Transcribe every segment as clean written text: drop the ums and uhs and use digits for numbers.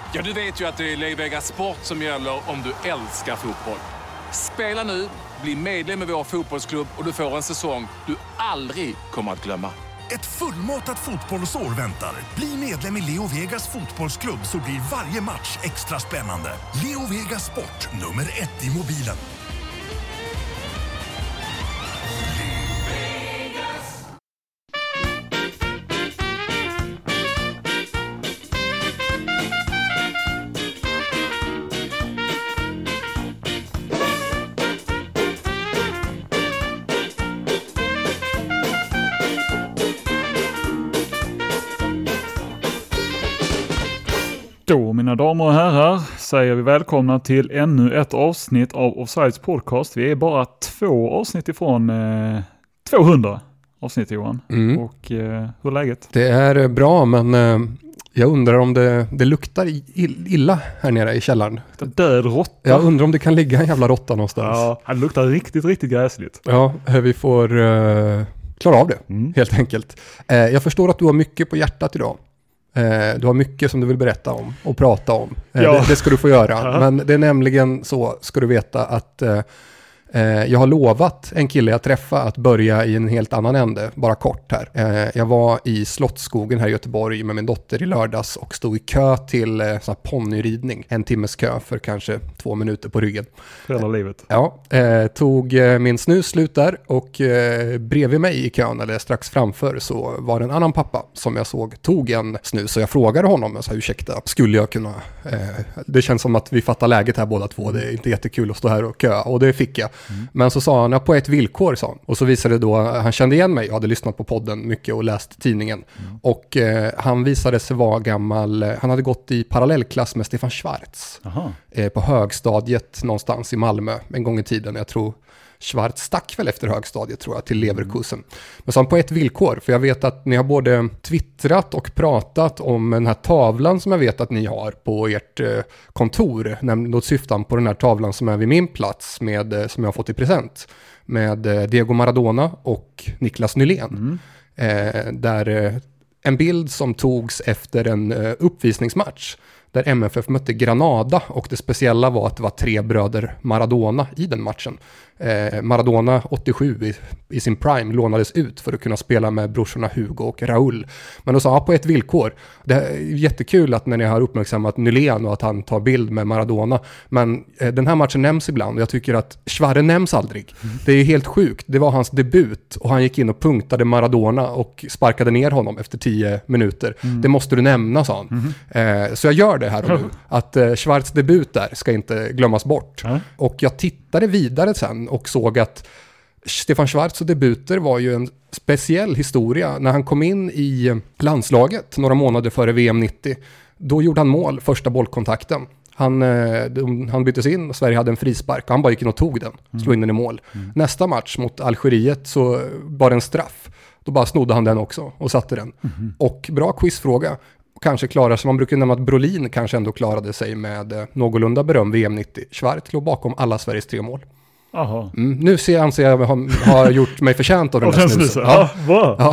Ja, du vet ju att det är LeoVegas Sport som gäller om du älskar fotboll. Spela nu, bli medlem i vår fotbollsklubb och du får en säsong du aldrig kommer att glömma. Ett fullmatat fotbollsår väntar. Bli medlem i LeoVegas fotbollsklubb så blir varje match extra spännande. LeoVegas Sport, nummer 1 i mobilen. Då, mina damer och herrar, säger vi välkomna till ännu ett avsnitt av Offsides podcast. Vi är bara 2 avsnitt ifrån 200 avsnitt, Johan. Och hur är läget? Det är bra, men jag undrar om det luktar illa här nere i källaren. Död råtta. Jag undrar om det kan ligga en jävla råtta någonstans. Ja, det luktar riktigt gräsligt. Ja, vi får klara av det, helt enkelt. Jag förstår att du har mycket på hjärtat idag. Du har mycket som du vill berätta om och prata om. Ja. Det ska du få göra. Men det är nämligen så, ska du veta, att jag har lovat en kille jag träffar att börja i en helt annan ände, bara kort här. Jag var i Slottsskogen här i Göteborg med min dotter i lördags och stod i kö till sån här ponnyridning. 1 timmes kö för kanske 2 minuter på ryggen. Hela livet. Ja, tog min snus slut där och bredvid mig i kön, eller strax framför, så var det en annan pappa som jag såg tog en snus, och jag frågade honom, jag sa, ursäkta, skulle jag kunna, det känns som att vi fattar läget här båda två, det är inte jättekul att stå här och kö, och det fick jag. Men så sa han, på ett villkor, sa han. Och så visade det då, han kände igen mig, jag hade lyssnat på podden mycket och läst tidningen. Och han visade sig vara gammal, han hade gått i parallellklass med Stefan Schwarz. På högstadiet någonstans i Malmö en gång i tiden. Jag tror Schwarz stack väl efter högstadiet, tror jag, till Leverkusen. Men så han, på ett villkor, för jag vet att ni har både twittrat och pratat om den här tavlan som jag vet att ni har på ert kontor. Då syftar han på den här tavlan som är vid min plats, med, som jag har fått i present, med Diego Maradona och Niklas Nylén. Där en bild som togs efter en uppvisningsmatch där MFF mötte Granada, och det speciella var att det var 3 bröder Maradona i den matchen. Maradona 87 i sin prime lånades ut för att kunna spela med brorsorna Hugo och Raúl. Men då sa han, på ett villkor. Det är jättekul att när ni har uppmärksammat Nylén och att han tar bild med Maradona. Men den här matchen nämns ibland, och jag tycker att Schwarre nämns aldrig. Det är helt sjukt. Det var hans debut och han gick in och punktade Maradona och sparkade ner honom efter 10 minuter. Det måste du nämna, sa han. Så jag gör det här och nu. Att Schwarz debut där ska inte glömmas bort. Och jag tittade vidare sen och såg att Stefan Schwarz debuter var ju en speciell historia. När han kom in i landslaget några månader före VM 90, då gjorde han mål, första bollkontakten. Han byttes in och Sverige hade en frispark och han bara gick in och tog den, slog in den i mål. Nästa match mot Algeriet så var det en straff. Då bara snodde han den också och satte den. Och bra quizfråga. Kanske klarar sig, man brukar nämna att Brolin kanske ändå klarade sig med någorlunda beröm VM 90. Schwarz låg bakom alla Sveriges 3 mål. Nu anser jag har gjort mig förtjänt av den här snusen. Ja.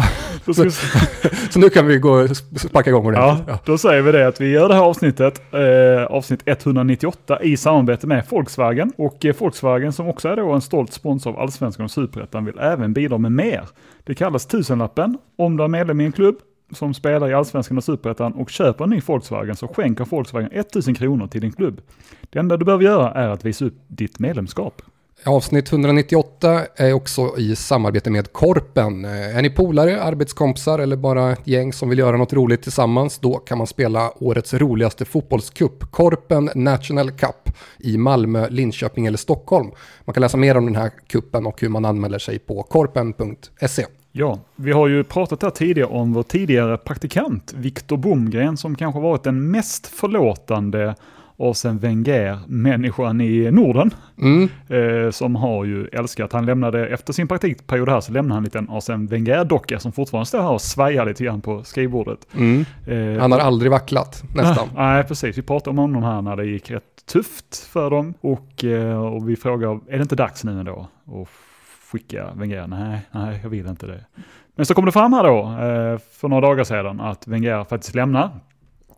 Så nu kan vi gå och sparka igång ordentligt. Då säger vi det att vi gör det här avsnittet, avsnitt 198, i samarbete med Volkswagen. Och Volkswagen, som också är då en stolt sponsor av Allsvenskan och Superettan, vill även bidra med mer. Det kallas 1000-lappen. Om du är medlem i en klubb som spelar i Allsvenskan och Superettan och köper en ny Volkswagen, så skänker Volkswagen 1000 kronor till din klubb. Det enda du behöver göra är att visa upp ditt medlemskap. Avsnitt 198 är också i samarbete med Korpen. Är ni polare, arbetskompisar eller bara ett gäng som vill göra något roligt tillsammans, då kan man spela årets roligaste fotbollscup, Korpen National Cup, i Malmö, Linköping eller Stockholm. Man kan läsa mer om den här kuppen och hur man anmäler sig på korpen.se. Ja, vi har ju pratat här tidigare om vår tidigare praktikant Victor Bomgren, som kanske varit den mest förlåtande Arsène Wenger-människan i Norden. Som har ju älskat. Han lämnade, efter sin praktikperiod här, så lämnade han en liten Arsène Wenger-docka som fortfarande står här och svajar lite grann på skrivbordet. Han har aldrig vacklat, nästan. Nej, precis. Vi pratade om honom här när det gick rätt tufft för dem. Och vi frågar, är det inte dags nu ändå att skicka Wenger? Nej, jag vill inte det. Men så kom det fram här då, för några dagar sedan, att Wenger faktiskt lämnar.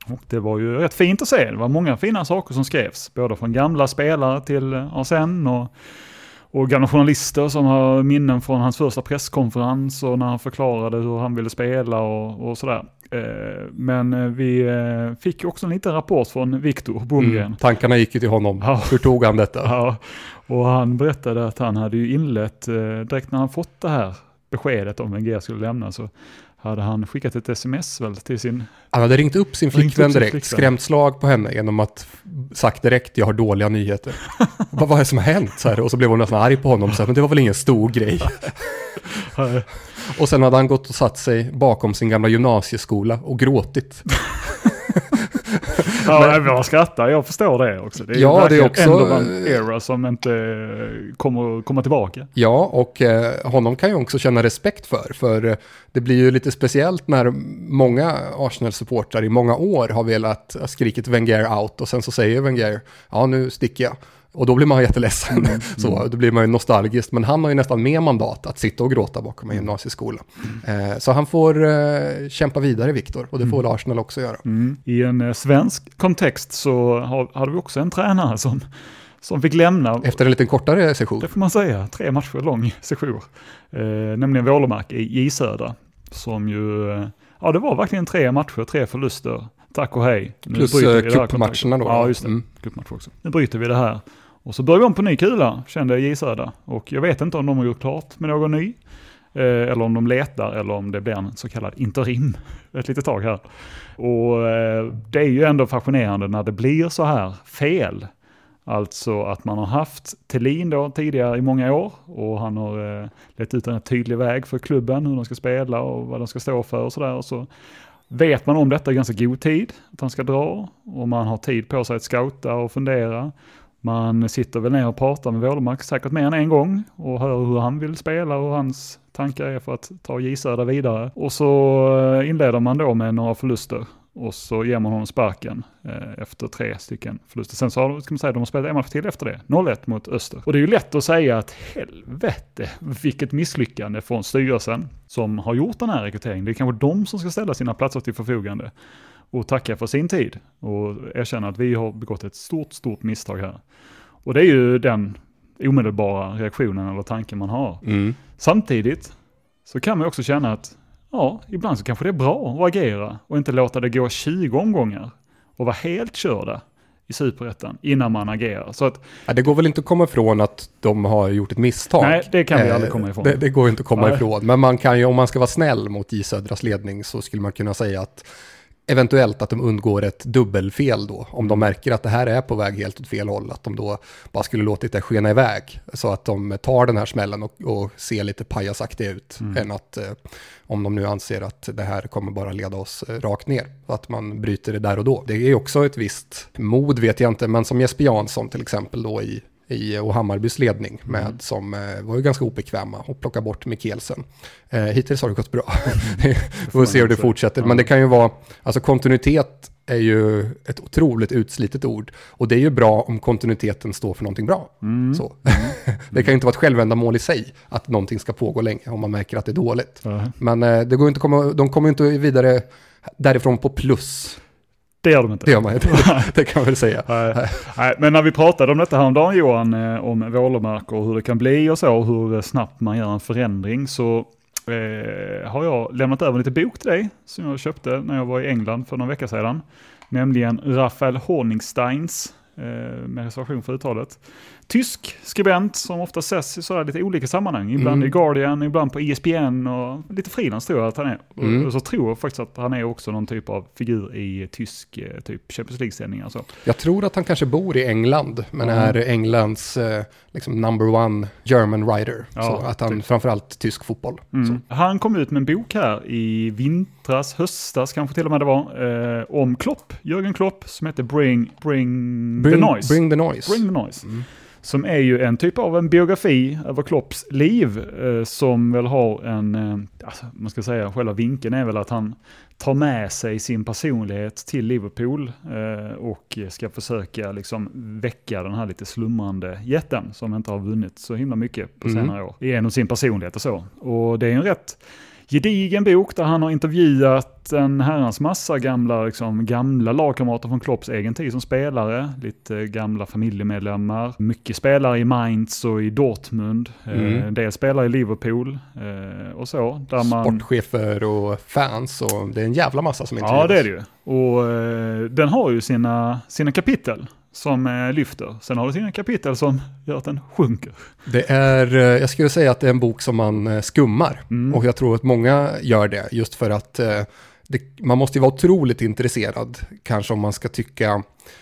Och det var ju rätt fint att se. Det var många fina saker som skrevs. Både från gamla spelare till Arsène och gamla journalister som har minnen från hans första presskonferens och när han förklarade hur han ville spela och sådär. Men vi fick också en liten rapport från Victor Blomgren. Tankarna gick ju till honom. Ja. Hur tog han detta? Ja, och han berättade att han hade ju inlett, direkt när han fått det här beskedet om Wenger skulle lämna, så hade han skickat ett sms väl till sin... Han hade ringt upp sin flickvän direkt, skrämt slag på henne genom att sagt direkt, jag har dåliga nyheter. Vad är det som har hänt? Så här, och så blev hon nästan arg på honom, så här, men det var väl ingen stor grej. Och sen hade han gått och satt sig bakom sin gamla gymnasieskola och gråtit. Ja, jag skrattar, jag förstår det också. Det är ja, det är också en era som inte kommer komma tillbaka. Ja, och honom kan jag också känna respekt för det blir ju lite speciellt när många Arsenal-supportrar i många år har velat skrikit Wenger out och sen så säger Wenger, ja nu sticker jag. Och då blir man jätteledsen. Så då blir man ju nostalgisk. Men han har ju nästan mer mandat att sitta och gråta bakom en gymnasieskola. Så han får kämpa vidare, Victor. Och det får Arsenal också göra. I en svensk kontext så hade vi också en tränare som fick lämna. Efter en lite kortare session. Det får man säga. 3 matcher lång session. Nämligen Wålemark i J Södra. Som ju, ja det var verkligen 3 matcher, 3 förluster. Tack och hej. Plus cupmatcherna då. Ja, just det. Cupmatcher också. Nu bryter vi det här. Och så börjar vi om på ny kula, kände J Södra. Och jag vet inte om de har gjort klart med någon ny. Eller om de letar, eller om det blir en så kallad interim. Ett litet tag här. Och det är ju ändå fascinerande när det blir så här fel. Alltså att man har haft Thelin då tidigare i många år. Och han har lett ut en tydlig väg för klubben, hur de ska spela och vad de ska stå för och sådär. Och så vet man om detta i ganska god tid, att han ska dra. Och man har tid på sig att scouta och fundera. Man sitter väl ner och pratar med Wålemark säkert mer än en gång. Och hör hur han vill spela och hans tankar är för att ta J Södra vidare. Och så inleder man då med några förluster. Och så ger man honom sparken efter 3 stycken förluster. Sen så ska man säga att de har spelat en match till efter det. 0-1 mot Öster. Och det är ju lätt att säga att helvete, vilket misslyckande från styrelsen som har gjort den här rekryteringen. Det är kanske de som ska ställa sina platser till förfogande. Och tacka för sin tid. Och erkänna att vi har begått ett stort misstag här. Och det är ju den omedelbara reaktionen eller tanken man har. Samtidigt så kan man också känna att ja, ibland så kanske det är bra att agera och inte låta det gå 20 omgångar och vara helt körda i Superettan innan man agerar. Så att, ja, det går väl inte att komma ifrån att de har gjort ett misstag. Nej, det kan vi aldrig komma ifrån. Det går inte att komma ifrån. Men man kan ju, om man ska vara snäll mot J Södras ledning, så skulle man kunna säga att eventuellt att de undgår ett dubbelfel då. Om de märker att det här är på väg helt åt fel håll. Att de då bara skulle låtit det skena iväg. Så att de tar den här smällen och ser lite pajasaktiga ut. Än att om de nu anser att det här kommer bara leda oss rakt ner. Att man bryter det där och då. Det är också ett visst mod, vet jag inte. Men som Jesper Jansson till exempel då i och Hammarbys ledning med som var ju ganska obekväma och plocka bort Mikkelsen. Hittills har det gått bra. Vi får se hur det fortsätter. Men det kan ju vara, alltså kontinuitet är ju ett otroligt utslitet ord. Och det är ju bra om kontinuiteten står för någonting bra. Så. Det kan ju inte vara ett självändamål i sig att någonting ska pågå länge om man märker att det är dåligt. Men det går inte de kommer inte vidare därifrån på plus. Det gör de inte. Det gör man inte. Det kan man väl säga. Nej, men när vi pratade om detta häromdagen, Johan, om Wålemark och hur det kan bli och så, hur snabbt man gör en förändring, så har jag lämnat över lite bok till dig som jag köpte när jag var i England för några veckor sedan. Nämligen Raphael Honigsteins, med reservation för uttalet. Tysk skribent som ofta ses i sådär lite olika sammanhang. Ibland i Guardian, ibland på ESPN och lite frilans tror jag att han är. Och så tror jag faktiskt att han är också någon typ av figur i tysk typ Champions League-sändningar. Så. Jag tror att han kanske bor i England, men är Englands liksom number one German writer. Ja, så att han framförallt tysk fotboll. Så. Han kom ut med en bok här i vintras, höstas kanske till och med det var, om Klopp, Jürgen Klopp, som heter Bring the Noise. Bring the Noise. Bring the Noise. Som är ju en typ av en biografi över Klopps liv som väl har en, alltså, man ska säga själva vinkeln är väl att han tar med sig sin personlighet till Liverpool och ska försöka liksom väcka den här lite slumrande jätten som inte har vunnit så himla mycket på senare år. Genom sin personlighet och så. Och det är en rätt gedigen bok där han har intervjuat en herrans massa gamla lagkamrater från Klopps egen tid som spelare. Lite gamla familjemedlemmar. Mycket spelare i Mainz och i Dortmund. En del spelare i Liverpool och så. Där sportchefer och fans och det är en jävla massa som intervjuas. Ja, det är det ju. Och den har ju sina kapitel som lyfter. Sen har det sina kapitel som gör att den sjunker. Det är, jag skulle säga att det är en bok som man skummar. Och jag tror att många gör det just för att man måste ju vara otroligt intresserad kanske om man ska tycka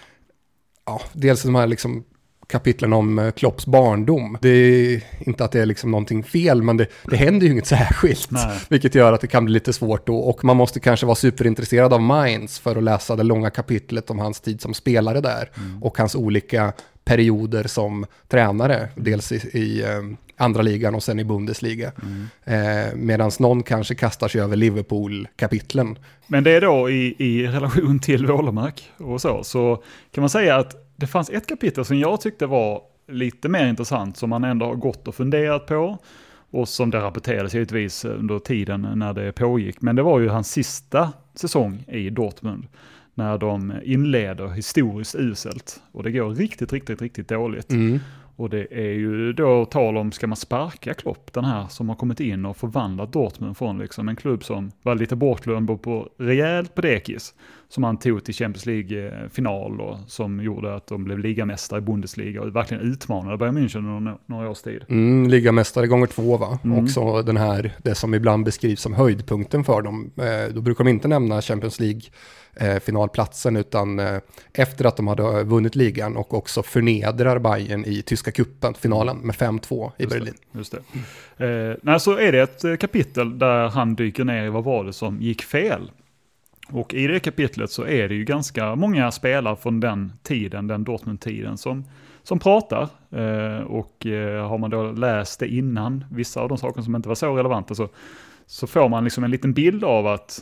dels de här liksom kapitlen om Klopps barndom. Det är inte att det är liksom någonting fel, men det händer ju inget särskilt. Nej. Vilket gör att det kan bli lite svårt då. Och man måste kanske vara superintresserad av Mainz för att läsa det långa kapitlet om hans tid som spelare där. Och hans olika perioder som tränare. Dels i andra ligan och sen i Bundesliga. Medan någon kanske kastar sig över Liverpool-kapitlen. Men det är då i relation till Wålemark och så kan man säga att det fanns ett kapitel som jag tyckte var lite mer intressant som man ändå har gått och funderat på och som det rapporterades givetvis under tiden när det pågick. Men det var ju hans sista säsong i Dortmund när de inleder historiskt uselt och det går riktigt dåligt. Och det är ju då tal om, ska man sparka Klopp, den här som har kommit in och förvandlat Dortmund från liksom en klubb som var lite bortglömd på rejält på dekis, som han tog till Champions League-final och som gjorde att de blev ligamästare i Bundesliga och verkligen utmanade Bayern München under några års tid. Ligamästare gånger 2 va? Också det som ibland beskrivs som höjdpunkten för dem. Då brukar de inte nämna Champions League finalplatsen utan efter att de hade vunnit ligan och också förnedrar Bayern i tyska kuppen finalen med 5-2 i Berlin. Just det. Så är det ett kapitel där han dyker ner i vad var det som gick fel. Och i det kapitlet så är det ju ganska många spelare från den Dortmund-tiden som pratar. Och har man då läst det innan, vissa av de saker som inte var så relevanta, så får man liksom en liten bild av att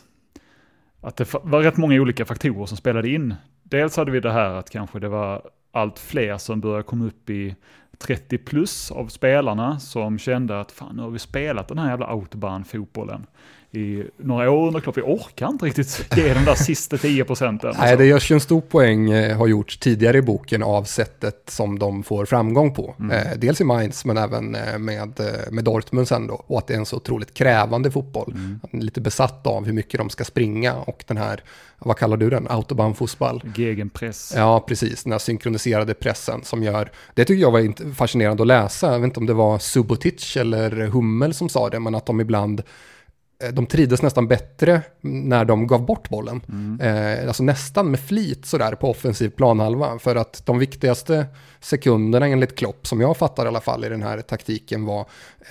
det var rätt många olika faktorer som spelade in. Dels hade vi det här att kanske det var allt fler som började komma upp i 30 plus av spelarna som kände att fan, nu har vi spelat den här jävla autobahnfotbollen i några år under Klopp. Vi orkar inte riktigt ge de där sista 10%. Nej, det görs ju en stor poäng har gjorts tidigare i boken av sättet som de får framgång på. Dels i Mainz men även med Dortmund sen då. Och att det är en så otroligt krävande fotboll. Lite besatt av hur mycket de ska springa och den här, vad kallar du den? Autobahnfotboll. Gegenpress. Ja, precis. Den här synkroniserade pressen som gör, det tycker jag var fascinerande att läsa. Jag vet inte om det var Subotic eller Hummel som sa det, men att de ibland de trivdes nästan bättre när de gav bort bollen. Alltså nästan med flit sådär på offensiv planhalva. För att de viktigaste sekunderna enligt Klopp, som jag fattar i alla fall i den här taktiken, var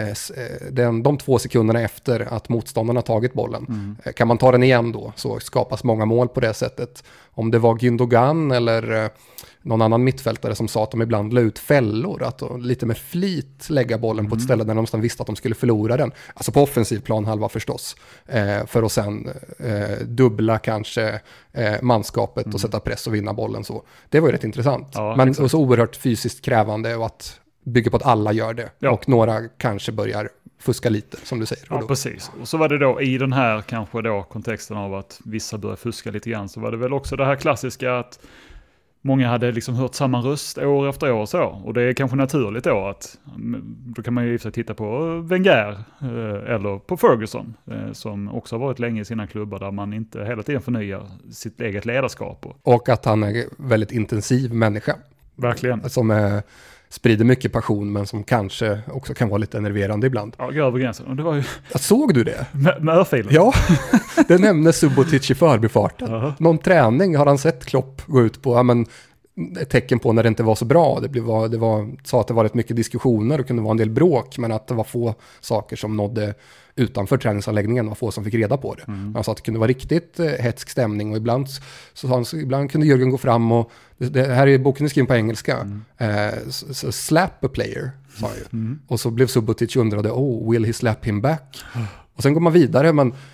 de 2 sekunderna efter att motståndarna tagit bollen. Kan man ta den igen då så skapas många mål på det sättet. Om det var Gündogan eller någon annan mittfältare som sa att de ibland la ut fällor, att lite med flit lägga bollen på ett ställe där de nästan visste att de skulle förlora den. Alltså på offensiv planhalva förstås. För att sen dubbla kanske manskapet och sätta press och vinna bollen. Så det var ju rätt intressant. Ja, men så oerhört fysiskt krävande och att bygga på att alla gör det. Ja. Och några kanske börjar fuska lite, som du säger. Ja, precis. Och så var det då i den här kanske då kontexten av att vissa börjar fuska lite grann, så var det väl också det här klassiska att många hade liksom hört samma röst år efter år och så. Och det är kanske naturligt då att då kan man ju i och för sig titta på Wenger eller på Ferguson som också har varit länge i sina klubbar där man inte hela tiden förnyar sitt eget ledarskap. Och att han är väldigt intensiv människa. Verkligen. Som sprider mycket passion men som kanske också kan vara lite enerverande ibland. Ja, går över gränsen. Och det var ju... Såg du det? Med örfilen? Ja, det nämnde Subotic i förbifarten. Någon träning har han sett Klopp gå ut på, ett tecken på när det inte var så bra. Sa att det var rätt mycket diskussioner och kunde vara en del bråk, men att det var få saker som nådde utanför träningsanläggningen, var få som fick reda på det. Han sa att det kunde vara riktigt hetsk stämning och ibland kunde Jürgen gå fram och det här är boken skriven på engelska. Så slap a player, sa han ju. Och så blev Subotic undrade, will he slap him back? Och sen går man vidare, men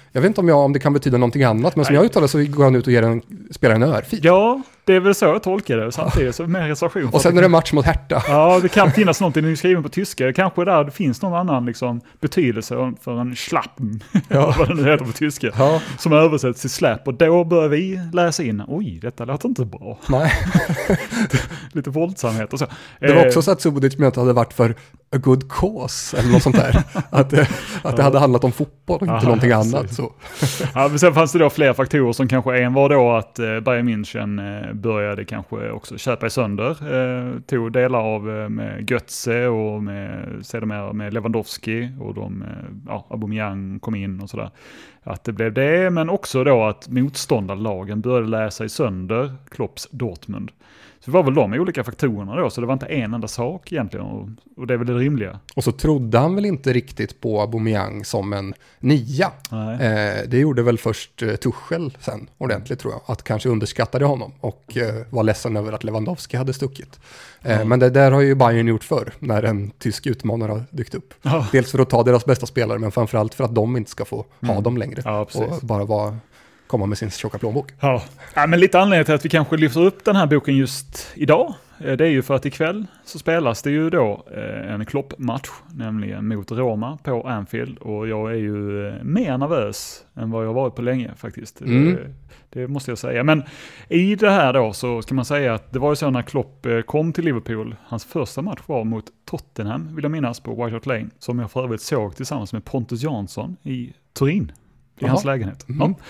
Jag vet inte om det kan betyda någonting annat, men som jag uttalar så går han ut och spelar en örfil. Ja, det är väl så jag tolkar det. Samtidigt så med reservation. Och sen är det match mot Hertha. Ja, det kan finnas någonting skriven på tyska. Kanske där det finns någon annan liksom, betydelse för en schlappen, vad det nu heter på tyska, som översätts till släpp. Och då börjar vi läsa in, oj, detta låter inte bra. Nej. Lite våldsamhet och så. Det var också så att Subotic menade att det hade varit för a good cause, eller något sånt där. att det hade handlat om fotboll och inte någonting annat. Så. Ja, men sen fanns det då fler faktorer som kanske en var då att Bayern München började kanske också köpa i sönder. Tog delar av med Götze och sedermera med Lewandowski och Aubameyang kom in och sådär. Att det blev det, men också då att motståndarlagen började läsa i sönder Klopps Dortmund. Så det var väl de olika faktorerna då, så det var inte en enda sak egentligen, och det är väl det rimliga. Och så trodde han väl inte riktigt på Aubameyang som en 9. Det gjorde väl först Tuchel sen ordentligt, tror jag. Att kanske underskattade honom och var ledsen över att Lewandowski hade stuckit. Men det där har ju Bayern gjort förr när en tysk utmanare har dykt upp. Dels för att ta deras bästa spelare, men framförallt för att de inte ska få ha dem längre. Och bara komma med sin tjocka plånbok. Ja, men lite anledning till att vi kanske lyfter upp den här boken just idag, det är ju för att ikväll så spelas det ju då en Klopp-match, nämligen mot Roma på Anfield, och jag är ju mer nervös än vad jag varit på länge faktiskt. Det måste jag säga. Men i det här då så ska man säga att det var ju så när Klopp kom till Liverpool, hans första match var mot Tottenham, vill jag minnas, på White Hart Lane, som jag för övrigt såg tillsammans med Pontus Jansson i Turin. I hans lägenhet.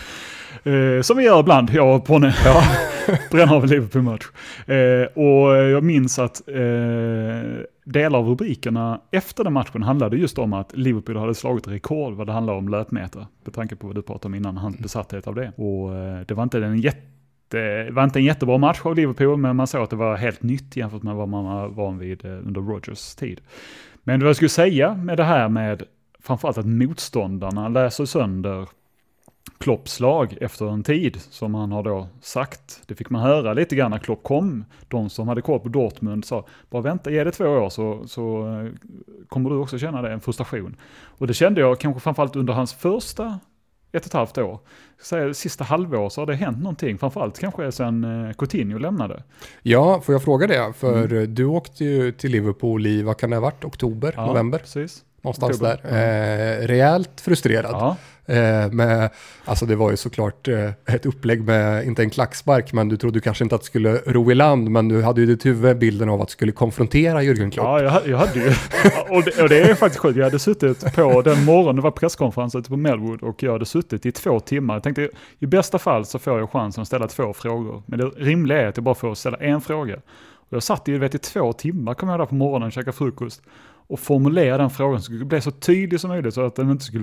Som vi gör ibland, jag och Ponne. Bränner av en Liverpool-match. Och jag minns att delar av rubrikerna efter den matchen handlade just om att Liverpool hade slagit rekord vad det handlar om löpmeter. Med tanke på vad du pratade om innan, hans besatthet av det. Och det var inte en jättebra match av Liverpool, men man såg att det var helt nytt jämfört med vad man var van vid under Rodgers tid. Men det jag skulle säga med det här med framförallt att motståndarna läser sönder Klopps lag efter en tid, som han har då sagt. Det fick man höra lite grann när Klopp kom. De som hade koll på Dortmund sa, bara vänta, ge det 2 år så kommer du också känna det, en frustration. Och det kände jag kanske framförallt under hans första 1,5 år. Sista halvår så har det hänt någonting, framförallt kanske sen Coutinho lämnade. Ja, får jag fråga det? För du åkte ju till Liverpool i, vad kan det ha varit, oktober, november? Precis. Någonstans där. Rejält frustrerad. Alltså det var ju såklart ett upplägg med, inte en klackspark, men du trodde kanske inte att du skulle ro i land, men du hade ju ditt huvud bilden av att du skulle konfrontera Jürgen Klopp. Ja, jag hade ju. och det är faktiskt sjukt. Jag hade suttit på den morgonen, det var presskonferens ute på Melwood, och jag hade suttit i 2 timmar. Jag tänkte, i bästa fall så får jag chansen att ställa 2 frågor. Men det rimliga är att jag bara får ställa en fråga. Och jag satt i 2 timmar, kom jag där på morgonen och käka frukost, och formulera den frågan så skulle bli så tydlig som möjligt, så att den inte skulle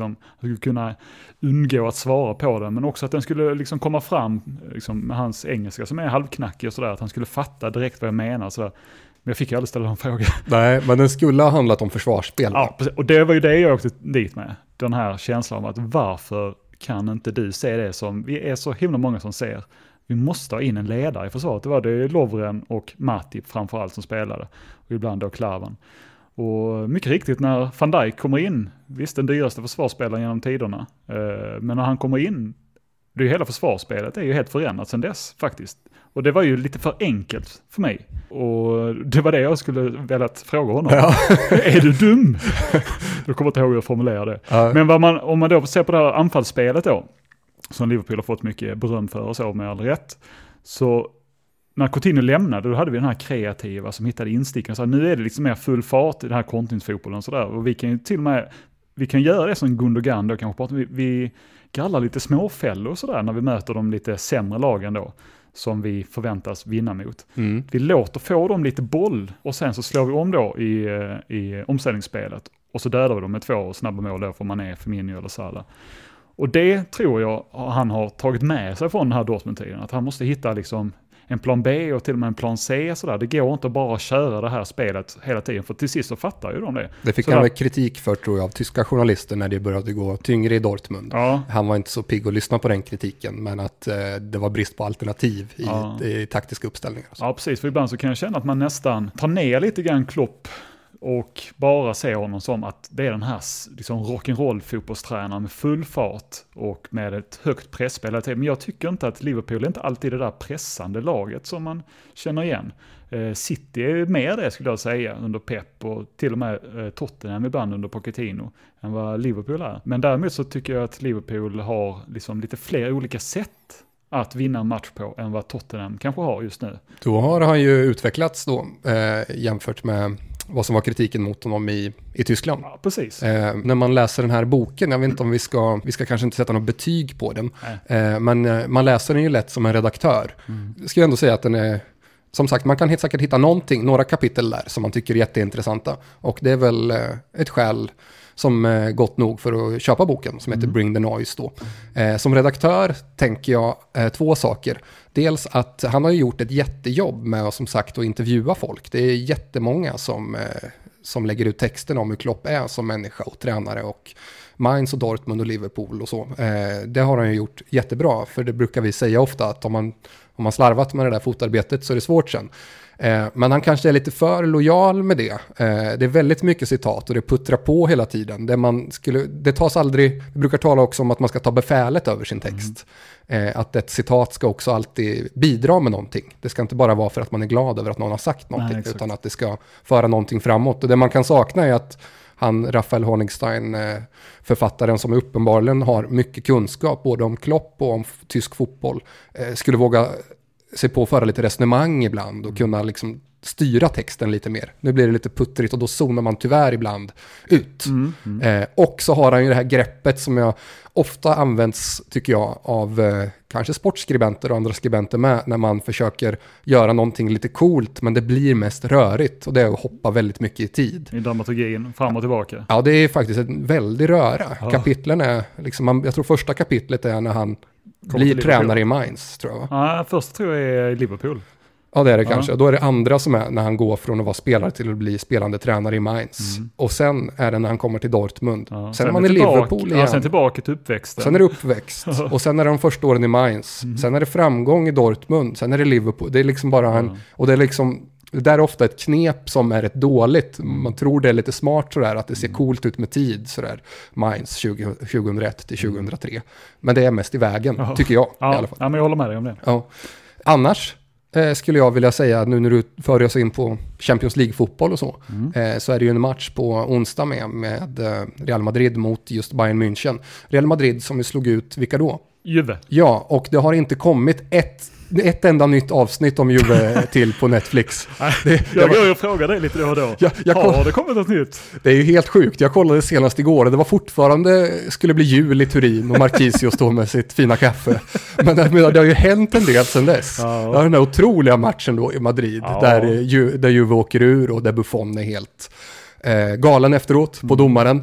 kunna undgå att svara på den, men också att den skulle liksom komma fram liksom med hans engelska som är halvknackig och sådär, att han skulle fatta direkt vad jag menar sådär. Men jag fick ju aldrig ställa en fråga. Nej, men den skulle ha handlat om försvarsspel. Ja, och det var ju det jag åkte dit med. Den här känslan om att varför kan inte du se det som vi är så himla många som ser? Vi måste ha in en ledare i försvaret. Det var det Lovren och Matip framförallt som spelade, och ibland då Klavan. Och mycket riktigt, när Van Dijk kommer in, visst den dyraste försvarsspelaren genom tiderna, men när han kommer in, det är ju hela försvarsspelet är ju helt förändrat sedan dess faktiskt. Och det var ju lite för enkelt för mig. Och det var det jag skulle velat fråga honom. Ja. Är du dum? Då kommer jag inte ihåg hur jag formulerar det. Ja. Men om man då ser på det här anfallsspelet då, som Liverpool har fått mycket beröm för och så med all rätt, så när Coutinho lämnade, då hade vi den här kreativa som hittade instickare. Så nu är det liksom mer full fart i den här kontingsfotbollen och sådär. Och vi kan ju till och med, vi kan göra det som Gundogan då kanske. Vi grallar lite småfällor och sådär när vi möter de lite sämre lagen då, som vi förväntas vinna mot. Vi låter få dem lite boll, och sen så slår vi om då i omställningsspelet. Och så dödar vi dem med 2 snabba mål då, för man är Firmino eller Salah. Och det tror jag han har tagit med sig från den här Dortmund-tiden. Att han måste hitta liksom en plan B och till och med en plan C. Sådär. Det går inte att bara köra det här spelet hela tiden, för till sist så fattar ju de det. Det fick han kritik för, tror jag, av tyska journalister när det började gå tyngre i Dortmund. Ja. Han var inte så pigg att lyssna på den kritiken, men att det var brist på alternativ i taktiska uppställningar. Ja, precis. För ibland så kan jag känna att man nästan tar ner lite grann Klopp och bara se honom som att det är den här liksom rock'n'roll fotbollstränaren med full fart och med ett högt pressspel. Men jag tycker inte att Liverpool är inte alltid det där pressande laget som man känner igen. City är mer det, skulle jag säga, under Pep och till och med Tottenham ibland under Pochettino än vad Liverpool är. Men därmed så tycker jag att Liverpool har liksom lite fler olika sätt att vinna en match på än vad Tottenham kanske har just nu. Då har han ju utvecklats då jämfört med vad som var kritiken mot honom i Tyskland. Ja, precis. När man läser den här boken, jag vet inte om vi ska kanske inte sätta något betyg på den, men man läser den ju lätt som en redaktör. Jag ska ändå säga att den är, som sagt, man kan helt säkert hitta några kapitel där som man tycker är jätteintressanta. Och det är väl ett skäl som är gott nog för att köpa boken, som heter Bring the Noise då. Som redaktör tänker jag 2 saker. Dels att han har gjort ett jättejobb med, som sagt, att intervjua folk. Det är jättemånga som lägger ut texten om hur Klopp är som människa och tränare, och Mainz och Dortmund och Liverpool och så. Det har han ju gjort jättebra, för det brukar vi säga ofta att om man slarvat med det där fotarbetet så är det svårt sen. Men han kanske är lite för lojal med det. Det är väldigt mycket citat och det puttrar på hela tiden. Det tas aldrig, vi brukar tala också om att man ska ta befälet över sin text. Att ett citat ska också alltid bidra med någonting. Det ska inte bara vara för att man är glad över att någon har sagt någonting. Nej, utan att det ska föra någonting framåt. Och det man kan sakna är att Raphael Honigstein, författaren som uppenbarligen har mycket kunskap både om Klopp och om tysk fotboll, skulle våga se på att föra lite resonemang ibland och kunna liksom styra texten lite mer. Nu blir det lite puttrigt och då zonar man tyvärr ibland ut. Och så har han ju det här greppet som jag ofta används, tycker jag, av kanske sportskribenter och andra skribenter med, när man försöker göra någonting lite coolt men det blir mest rörigt, och det är att hoppa väldigt mycket i tid. I dramaturgin, fram och tillbaka. Ja, det är faktiskt en väldig röra. Ja. Kapitlen är liksom, jag tror första kapitlet är när han blir tränare i Mainz, tror jag. Ja, först tror jag är Liverpool. Ja, det är det kanske. Då är det andra som är när han går från att vara spelare till att bli spelande tränare i Mainz. Och sen är det när han kommer till Dortmund. Sen är man i Liverpool igen. Ja, sen tillbaka till uppväxten. Sen är det uppväxt. Och sen är det de första åren i Mainz. Sen är det framgång i Dortmund. Sen är det Liverpool. Det är liksom bara och det är liksom, det där är ofta ett knep som är rätt dåligt. Man tror det är lite smart sådär, att det ser coolt ut med tid sådär. Mainz 2001 till 2003. Men det är mest i vägen, tycker jag i alla fall. Ja, men jag håller med dig om det. Ja. Annars skulle jag vilja säga, nu när du för oss in på Champions League-fotboll och så, så är det ju en match på onsdag med Real Madrid mot just Bayern München. Real Madrid som vi slog ut, vilka då? Juve. Ja, och det har inte kommit ett enda nytt avsnitt om Juve till på Netflix. Jag går och frågar dig lite då och då. Har det kommit något nytt? Det är ju helt sjukt. Jag kollade senast igår och det var fortfarande, skulle bli jul i Turin och Marquisio står med sitt fina kaffe. Men det har ju hänt en del sedan dess. Ja. Det är den där otroliga matchen då i Madrid, där Juve åker ur och där Buffon är helt galen efteråt på domaren.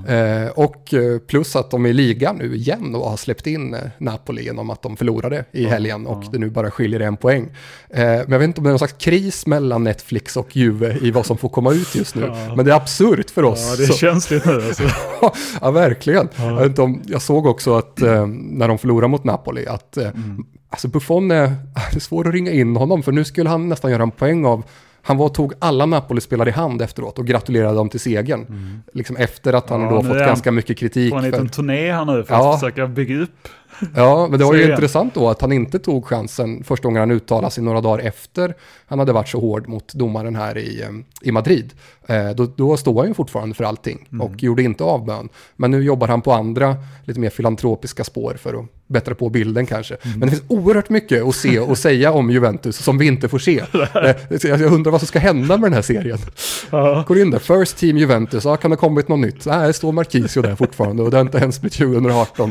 Och plus att de är i ligan nu igen och har släppt in Napoli genom att de förlorade i helgen och det nu bara skiljer 1 poäng. Men jag vet inte om det är någon slags kris mellan Netflix och Juve i vad som får komma ut just nu. Men det är absurt för oss. Ja, det är känsligt nu alltså. Ja, verkligen. Jag såg också att när de förlorar mot Napoli att alltså Buffon det är svårt att ringa in honom, för nu skulle han nästan göra en poäng av. Han tog alla Napoli-spelare i hand efteråt och gratulerade dem till segern. Liksom efter att han då fått ganska mycket kritik. På en liten turné här nu för att försöka bygga upp. Ja, men det var ju intressant då att han inte tog chansen första gången han uttalade sig några dagar efter han hade varit så hård mot domaren här i Madrid. Då stod han ju fortfarande för allting och gjorde inte avbön. Men nu jobbar han på andra lite mer filantropiska spår för att bättra på bilden kanske. Men det finns oerhört mycket att se och säga om Juventus som vi inte får se. Jag undrar vad som ska hända med den här serien. Går in där, First Team Juventus, kan det kommit något nytt? Nej, det står Marquisio där fortfarande och det har inte ens blivit 2018.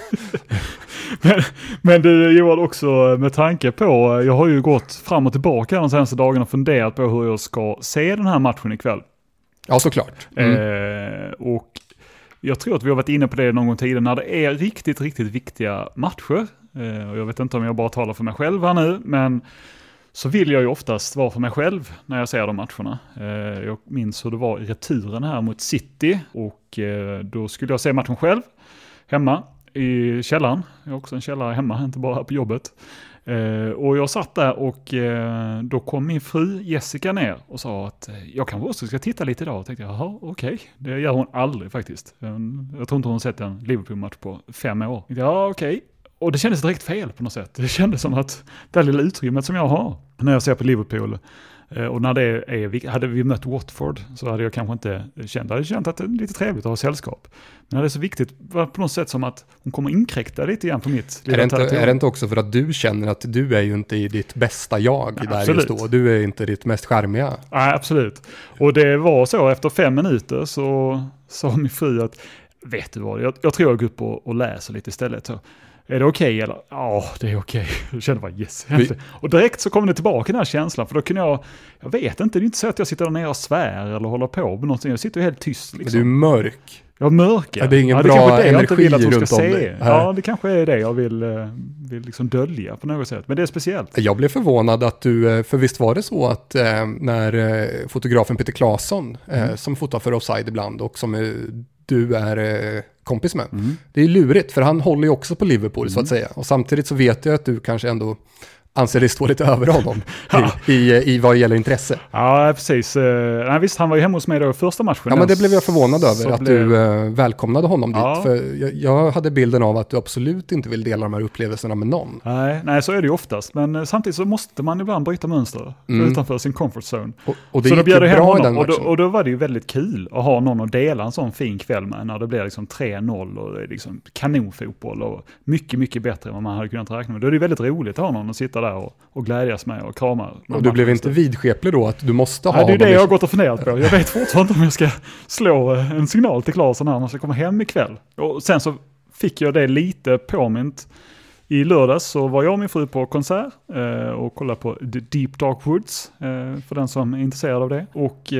Men du Johan, också med tanke på, jag har ju gått fram och tillbaka de senaste dagarna och funderat på hur jag ska se den här matchen ikväll. Ja, såklart. Och jag tror att vi har varit inne på det någon gång tidigare när det är riktigt, riktigt viktiga matcher. Och jag vet inte om jag bara talar för mig själv här nu, men så vill jag ju oftast vara för mig själv när jag ser de matcherna. Jag minns hur det var i returen här mot City och då skulle jag se matchen själv hemma i källaren. Jag har också en källare hemma, inte bara här på jobbet. Och jag satt där och då kom min fru Jessica ner och sa att jag kanske också ska titta lite idag. Och tänkte jag, jaha, okej. Det gör hon aldrig faktiskt. Jag tror inte hon sett en Liverpool-match på 5 år. Ja, okej. Och det kändes direkt fel på något sätt. Det kändes som att det lilla utrymmet som jag har när jag ser på Liverpool, och när det hade vi mött Watford så hade jag kanske inte känt att det är lite trevligt att ha sällskap. Men det är så viktigt på något sätt som att hon kommer inkräkta lite grann på mitt lilla territorium. Är det inte också för att du känner att du är ju inte i ditt bästa jag där absolut. just då? Du är inte ditt mest charmiga. Nej, absolut. Och det var så efter 5 minuter så sa min fru att vet du vad, jag tror jag går upp och läser lite istället. Så, är det okej eller? Ja, det är okej. Jag kände bara yes. Och direkt så kom det tillbaka den här känslan. För då kunde jag vet inte, det är inte så att jag sitter där nere och svär eller håller på med någonting. Jag sitter ju helt tyst. Liksom. Du är mörk. Jag är mörk. Ja, det är ingen bra det energi jag inte vill att de ska runt se. om dig. Ja, det kanske är det jag vill liksom dölja på något sätt. Men det är speciellt. Jag blev förvånad att du, för visst var det så att när fotografen Peter Claesson, som fotar för Offside ibland och som du är kompis med. Det är lurigt för han håller ju också på Liverpool så att säga. Och samtidigt så vet jag att du kanske ändå anser det stå lite över honom i vad gäller intresse. Ja, precis. Nej, visst, han var ju hemma hos mig då i första matchen. Ja, men det blev jag förvånad över att du välkomnade honom dit. För jag hade bilden av att du absolut inte vill dela de här upplevelserna med någon. Nej, så är det ju oftast. Men samtidigt så måste man ibland bryta mönster utanför sin comfort zone. Och det så gick ju bra i den matchen. Och då var det ju väldigt kul att ha någon att dela en sån fin kväll med när det blir liksom 3-0 och det är liksom kanonfotboll och mycket, mycket bättre än vad man hade kunnat räkna med. Då är det väldigt roligt att ha någon att sitta där och glädjas med och krama. Och du blev inte vidskeplig då att du måste ha... Nej, det är det jag har gått och funderat på. Jag vet fortfarande inte om jag ska slå en signal till Klasen här när man ska komma hem ikväll. Och sen så fick jag det lite påmint. I lördags så var jag och min fru på konsert och kollade på The Deep Dark Woods för den som är intresserad av det. Och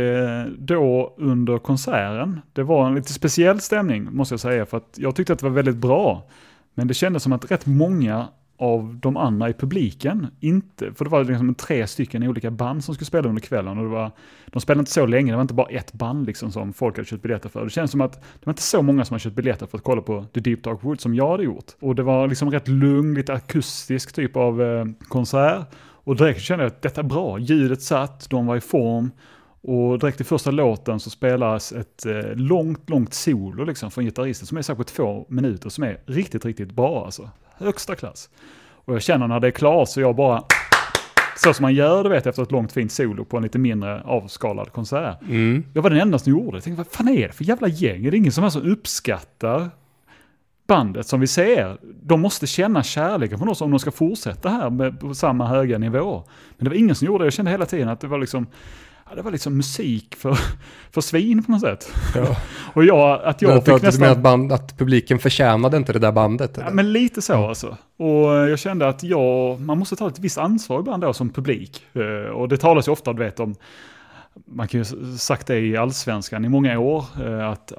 då under konserten, det var en lite speciell stämning måste jag säga, för att jag tyckte att det var väldigt bra. Men det kändes som att rätt många av de andra i publiken inte, för det var liksom 3 stycken olika band som skulle spela under kvällen och de spelade inte så länge, det var inte bara ett band liksom som folk hade köpt biljetter för. Det känns som att det var inte så många som hade köpt biljetter för att kolla på The Deep Dark Woods som jag hade gjort. Och det var liksom rätt lugn, lite akustisk typ av konsert och direkt kände jag att detta är bra, ljudet satt, de var i form. Och direkt i första låten så spelas ett långt solo liksom från gitarristen som är säkert 2 minuter som är riktigt, riktigt bra alltså. Högsta klass. Och jag känner när det är klart så jag bara, så som man gör det vet efter ett långt fint solo på en lite mindre avskalad konsert. Jag var den enda som gjorde det. Jag tänkte, vad fan är det för jävla gäng? Är det ingen som är så uppskattar bandet som vi ser? De måste känna kärleken från oss om de ska fortsätta här med på samma höga nivå. Men det var ingen som gjorde det. Jag kände hela tiden att det var liksom musik för svin på något sätt. Ja. Och jag fick nästan... att publiken förtjänade inte det där bandet? Eller? Ja, men lite så alltså. Och jag kände att man måste ta ett visst ansvar ibland då som publik. Och det talas ju ofta, du vet, om, man kan ju sagt det i Allsvenskan i många år, att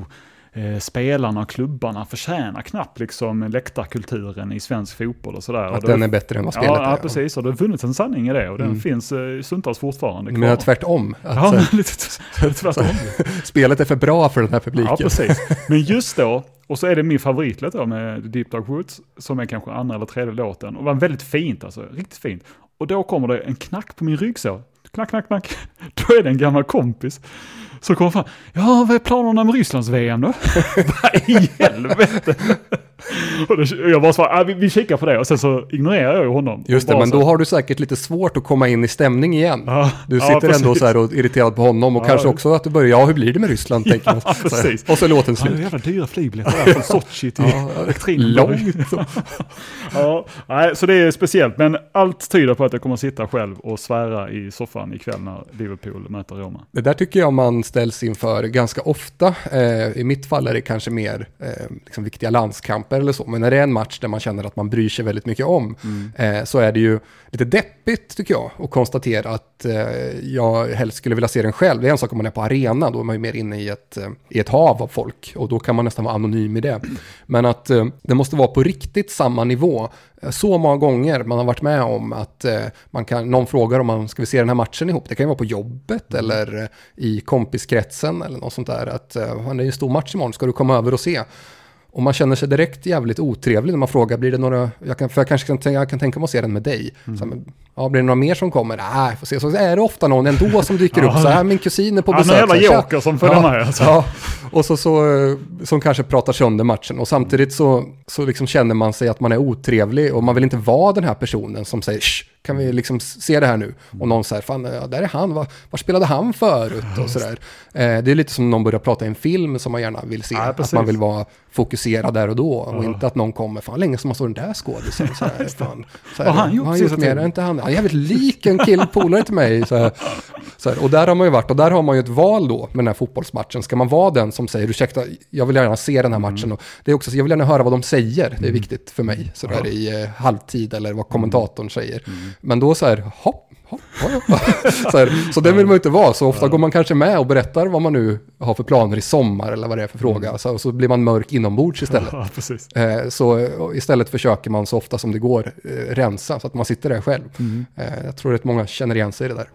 spelarna och klubbarna förtjänar knappt liksom läktarkulturen i svensk fotboll och sådär. Att den är bättre än vad spelet är. Ja, precis. Och det har funnits en sanning i det och den finns stundtals fortfarande kvar. Men tvärtom. Ja, lite tvärtom. Spelet är för bra för den här publiken. Ja, precis. Men just då, och så är det min favoritlåt då med The Deep Dark Woods som är kanske andra eller tredje låten och var väldigt fint alltså, riktigt fint. Och då kommer det en knack på min rygg så. Knack. Då är det en gammal kompis. Så kommer fram, vad är planerna med Rysslands VM då? Vad i helvete? Och jag bara svarar, vi kikar på det och sen så ignorerar jag ju honom. Just det, men då har du säkert lite svårt att komma in i stämning igen. Ja, du sitter ändå så här och irriterad på honom och kanske också att du börjar, hur blir det med Ryssland? Tänker man. Precis. Och så låten slut. Det är jävla dyra flygbiljetter där från Sochi till långt. Så det är speciellt, men allt tyder på att jag kommer att sitta själv och svära i soffan ikväll när Liverpool möter Roma. Det där tycker jag man ställs inför ganska ofta. I mitt fall är det kanske mer liksom viktiga landskamper eller så. Men när det är en match där man känner att man bryr sig väldigt mycket om så är det ju lite deppigt tycker jag att konstatera att jag helst skulle vilja se den själv. Det är en sak om man är på arena, då är man ju mer inne i ett hav av folk och då kan man nästan vara anonym i det. Men att det måste vara på riktigt samma nivå. Så många gånger man har varit med om att någon frågar om man ska vi se den här matchen ihop. Det kan ju vara på jobbet eller i kompiskretsen eller något sånt där. Att det är en stor match imorgon, ska du komma över och se? Och man känner sig direkt jävligt otrevlig när man frågar, blir det några, jag kan tänka mig att se den med dig. Så, men, ja, blir det några mer som kommer? Nej, får se. Så är det ofta någon ändå som dyker upp. Så här, min kusin är på besök. Han är jävla joker som följer med. Alltså. Ja, och så som kanske pratar sönder matchen. Och samtidigt så liksom känner man sig att man är otrevlig och man vill inte vara den här personen som säger, kan vi liksom se det här nu? Och någon säger, fan, där är han, var spelade han förut? Och sådär. Det är lite som någon börjar prata i en film som man gärna vill se. Ja, att man vill vara fokuserad där och då. Och inte att någon kommer, fan länge som man står den där skådisen. Vad har han gjort mer? Inte han? Han är jävligt lik en polare till mig. Så här. Och där har man ju varit, och där har man ju ett val då med den här fotbollsmatchen. Ska man vara den som säger, ursäkta, jag vill gärna se den här matchen. Och det är också, jag vill gärna höra vad de säger. Det är viktigt för mig. Så där i halvtid eller vad kommentatorn säger. Men då så här, så det vill man inte vara. Så ofta går man kanske med och berättar vad man nu har för planer i sommar eller vad det är för fråga. Så blir man mörk inombords istället. Ja, precis. Så istället försöker man så ofta som det går rensa så att man sitter där själv. Jag tror att många känner igen sig i det där.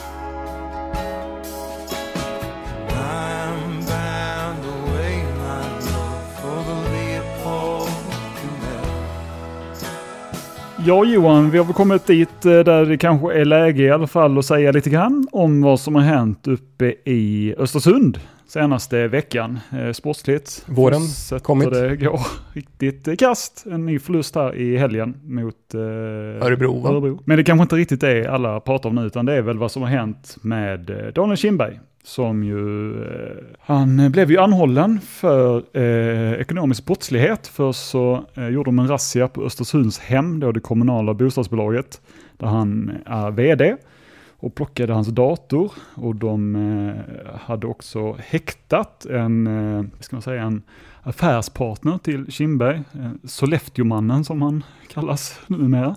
Ja, Johan, vi har väl kommit dit där det kanske är läge i alla fall att säga lite grann om vad som har hänt uppe i Östersund senaste veckan. Sportsligt. Våren kommit. Det går riktigt kast. En ny förlust här i helgen mot Örebro. Men det kanske inte riktigt är alla pratar om nu, utan det är väl vad som har hänt med Daniel Kindberg. Som ju, han blev ju anhållen för ekonomisk brottslighet. För så gjorde de en razzia på Östersunds hem, då det kommunala bostadsbolaget, där han är vd, och plockade hans dator. Och de hade också häktat en affärspartner till Kindberg, Sollefteåmannen som han kallas numera.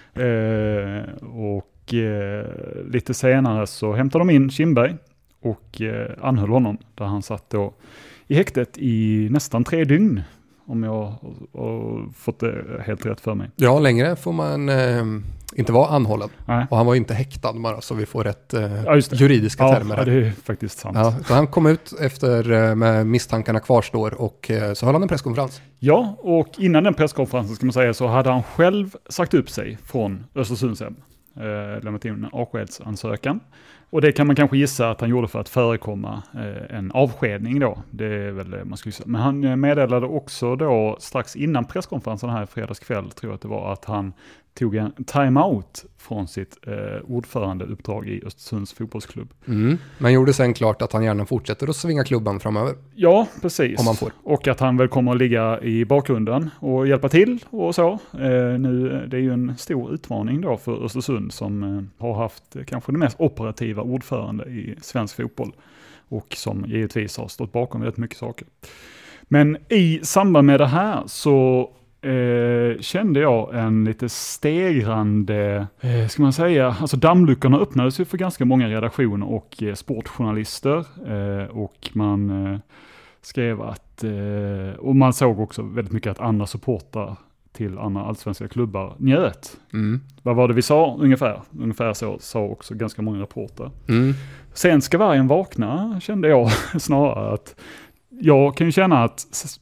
Och lite senare så hämtade de in Kindberg och anhöll honom, där han satt då i häktet i nästan 3 dygn, om jag har fått det helt rätt för mig. Ja, längre får man inte vara anhållen. Nej. Och han var inte häktad bara, så vi får rätt juridiska termer. Ja, det är faktiskt sant. Ja, så han kom ut efter med misstankarna kvarstår, och så höll han en presskonferens. Ja, och innan den presskonferensen ska man säga så hade han själv sagt upp sig från Östersundshem. Lämnat in en avskedsansökan. Och det kan man kanske gissa att han gjorde för att förekomma en avskedning då. Det är väl det man skulle säga. Men han meddelade också då strax innan presskonferensen här i fredagskväll, tror jag att det var, att han tog en timeout från sitt ordförandeuppdrag i Östersunds fotbollsklubb. Men gjorde sen klart att han gärna fortsätter att svinga klubban framöver. Ja, precis. Om man får. Och att han väl kommer att ligga i bakgrunden och hjälpa till och så. Nu, det är ju en stor utmaning då för Östersund, som har haft kanske det mest operativa ordförande i svensk fotboll. Och som givetvis har stått bakom väldigt mycket saker. Men i samband med det här så kände jag en lite stegrande, ska man säga, alltså dammluckorna öppnades ju för ganska många redaktioner och sportjournalister, och man skrev att, och man såg också väldigt mycket att andra supportrar till andra allsvenska klubbar njöt. Vad var det vi sa ungefär så sa också ganska många rapporter. Sen ska vargen vakna, kände jag snarare, att jag kan ju känna att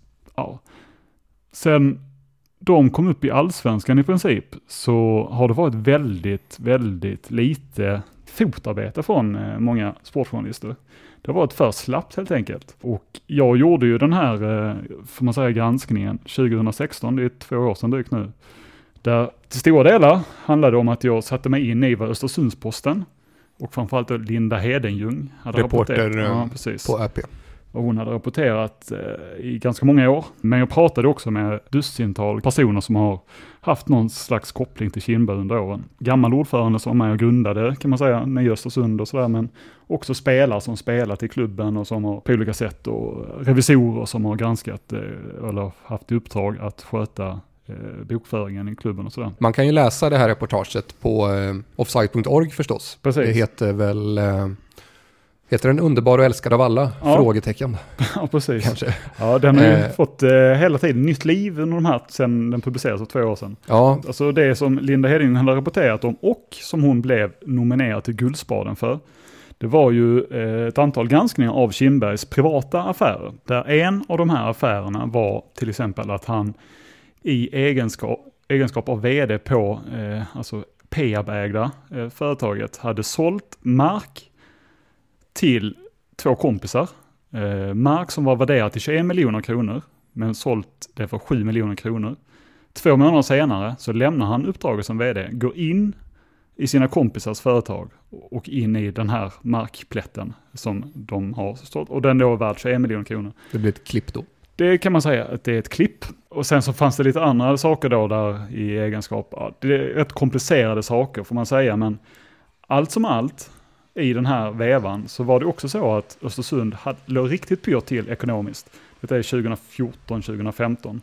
sen de kom upp i allsvenskan i princip, så har det varit väldigt, väldigt lite fotarbete från många sportjournalister. Det har varit för slappt helt enkelt. Och jag gjorde ju den här, får man säga, granskningen 2016, det är 2 år sedan drygt nu. Där till stora delar handlade om att jag satte mig in i vad Östersundsposten och framförallt Linda Hedenjung hade rapporterat på AP. Och hon hade rapporterat i ganska många år. Men jag pratade också med dussintal personer som har haft någon slags koppling till Kindberg under åren. Gammal ordförande som var med och grundade, kan man säga, Nya Östersund och sådär. Men också spelare som spelat i klubben och som har på olika sätt, och revisorer som har granskat eller haft i uppdrag att sköta bokföringen i klubben och sådär. Man kan ju läsa det här reportaget på offside.org förstås. Precis. Det heter väl... Heter den underbar och älskad av alla? Ja. Frågetecken. Ja, precis. Kanske. Ja, den har ju fått hela tiden nytt liv under de här sen den publicerades för 2 år sedan. Ja. Alltså det som Linda Hedin hade rapporterat om och som hon blev nominerad till Guldspaden för. det var ju ett antal granskningar av Kindbergs privata affärer. Där en av de här affärerna var till exempel att han i egenskap av vd på alltså Peab-ägda företaget hade sålt mark till 2 kompisar. Mark som var värderat till 21 miljoner kronor, men sålt det för 7 miljoner kronor. 2 månader senare så lämnar han uppdraget som vd, går in i sina kompisars företag och in i den här markplätten som de har stått. Och den då är värd 21 miljoner kronor. Det blir ett klipp då. Det kan man säga att det är ett klipp. Och sen så fanns det lite andra saker då där i egenskap. Ja, det är rätt komplicerade saker får man säga, men allt som allt i den här vevan så var det också så att Östersund låg riktigt pyrt till ekonomiskt. Det är 2014-2015.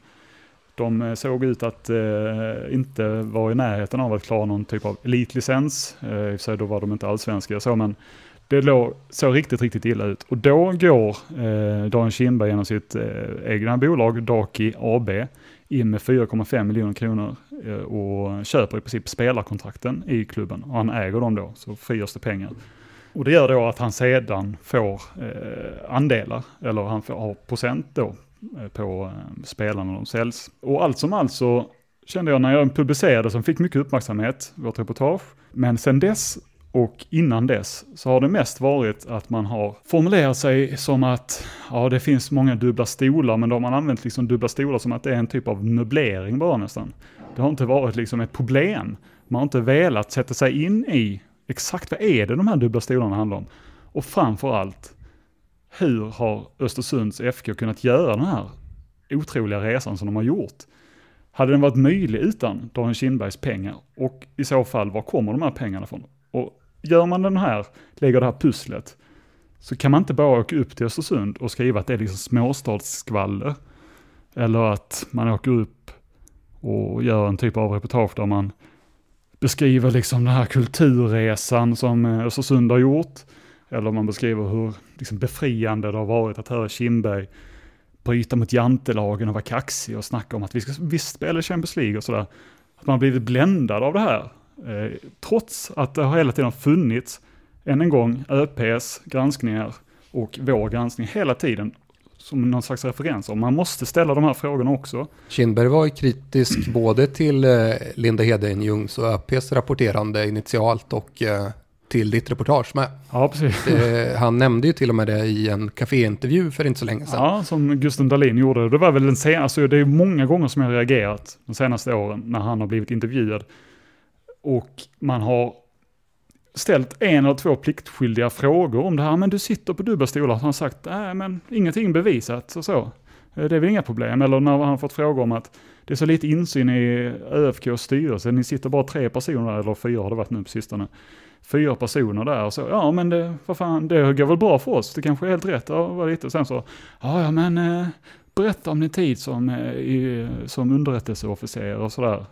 De såg ut att inte vara i närheten av att klara någon typ av elitlicens. I och för sig då var de inte allsvenska så, men det såg riktigt illa ut. Och då går Daniel Kindberg genom sitt egna bolag, Daki AB, in med 4,5 miljoner kronor och köper i princip spelarkontrakten i klubben. Och han äger dem då, så frigörs det pengar. Och det gör då att han sedan får andelar, eller han får ha procent då på spelarna de säljs. Och allt som allt så kände jag när jag publicerade som fick mycket uppmärksamhet, vårt reportage. Men sen dess och innan dess så har det mest varit att man har formulerat sig som att ja, det finns många dubbla stolar, men då har man använt liksom dubbla stolar som att det är en typ av möblering bara nästan. Det har inte varit liksom ett problem. Man har inte velat sätta sig in i exakt vad är det de här dubbla stolarna handlar om. Och framförallt, hur har Östersunds FK kunnat göra den här otroliga resan som de har gjort? Hade den varit möjlig utan Daniel Kindbergs pengar? Och i så fall, var kommer de här pengarna från? Och gör man lägger det här pusslet, så kan man inte bara åka upp till Östersund och skriva att det är liksom småstadsskvaller. Eller att man åker upp och gör en typ av reportage där man beskriver liksom den här kulturresan som Östersund har gjort. Eller man beskriver hur liksom befriande det har varit att höra Kindberg bryta mot jantelagen och vara kaxig och snacka om att vi ska visst spela Champions League och sådär. Att man har blivit bländad av det här. Trots att det har hela tiden funnits, än en gång, ÖPs granskningar och vår granskning hela tiden som någon slags referens. Och man måste ställa de här frågorna också. Kindberg var kritisk både till Linda Hedenjungs och ÖPs rapporterande initialt och till ditt reportage med. Ja, precis. Han nämnde ju till och med det i en kaféintervju för inte så länge sedan. Ja, som Gusten Dahlin gjorde. Det var väl alltså det är många gånger som jag har reagerat de senaste åren när han har blivit intervjuad. Och man har ställt 1 eller 2 pliktskyldiga frågor om det här. Men du sitter på dubbla stolar. Han har sagt, nej men ingenting bevisat och så. Det är väl inga problem. Eller när han har fått frågor om att det är så lite insyn i ÖFKs styrelse. Ni sitter bara 3 personer, eller 4 har det varit nu på sistone. 4 personer där och så, ja men det går väl bra för oss, det kanske är helt rätt. Ja, var lite. Och sen så, ja men berätta om din tid som underrättelseofficer och sådär.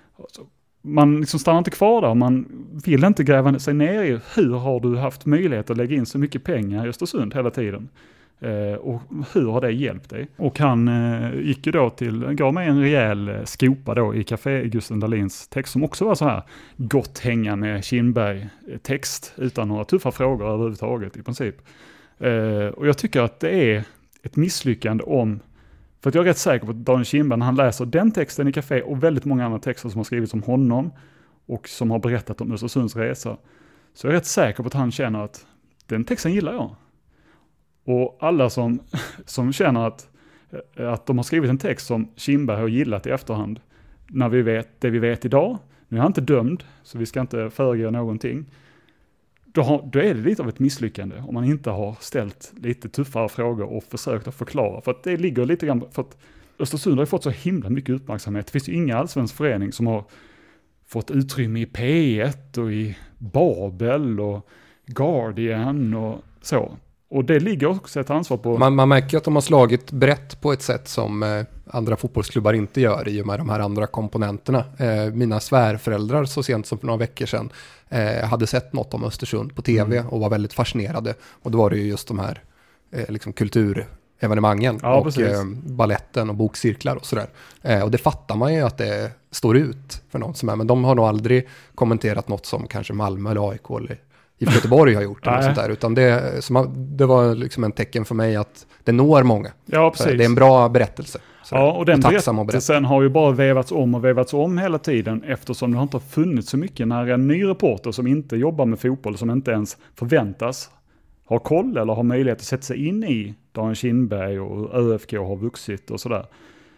Man liksom stannar inte kvar där, man vill inte gräva sig ner i hur har du haft möjlighet att lägga in så mycket pengar i Östersund hela tiden. Och hur har det hjälpt dig? Och han gick ju då gav mig en rejäl skopa då i Café Gusten Dahlins text som också var så här gott hänga med Kindberg text utan några tuffa frågor överhuvudtaget i princip. Och jag tycker att det är ett misslyckande för att jag är rätt säker på att Daniel Kindberg när han läser den texten i Café och väldigt många andra texter som har skrivits om honom och som har berättat om Östersunds resa, så jag är rätt säker på att han känner att den texten gillar jag. Och alla som känner att de har skrivit en text som Kindberg har gillat i efterhand, när vi vet det vi vet idag, nu är han inte dömd så vi ska inte föregå någonting, då är det lite av ett misslyckande om man inte har ställt lite tuffare frågor och försökt att förklara. För att det ligger lite grann, för att Östersund har ju fått så himla mycket uppmärksamhet. Det finns ju inga allsvensk förening som har fått utrymme i P1 och i Babel och Guardian och så. Och det ligger också ett ansvar på... Man märker att de har slagit brett på ett sätt som andra fotbollsklubbar inte gör i och med de här andra komponenterna. Mina svärföräldrar så sent som för några veckor sedan hade sett något om Östersund på tv och var väldigt fascinerade. Och då var det ju just de här liksom kulturevenemangen och balletten och bokcirklar och sådär. Och det fattar man ju att det står ut för någon som är. Men de har nog aldrig kommenterat något som kanske Malmö eller AIK eller i Göteborg har gjort eller sånt där, utan det var liksom en tecken för mig att det når många. Ja, precis. Det är en bra berättelse. Ja, och den berättelsen har ju bara vevats om hela tiden, eftersom det har inte funnits så mycket när en ny reporter som inte jobbar med fotboll, som inte ens förväntas ha koll eller ha möjlighet att sätta sig in i Daniel Kindberg och ÖFK har vuxit och sådär.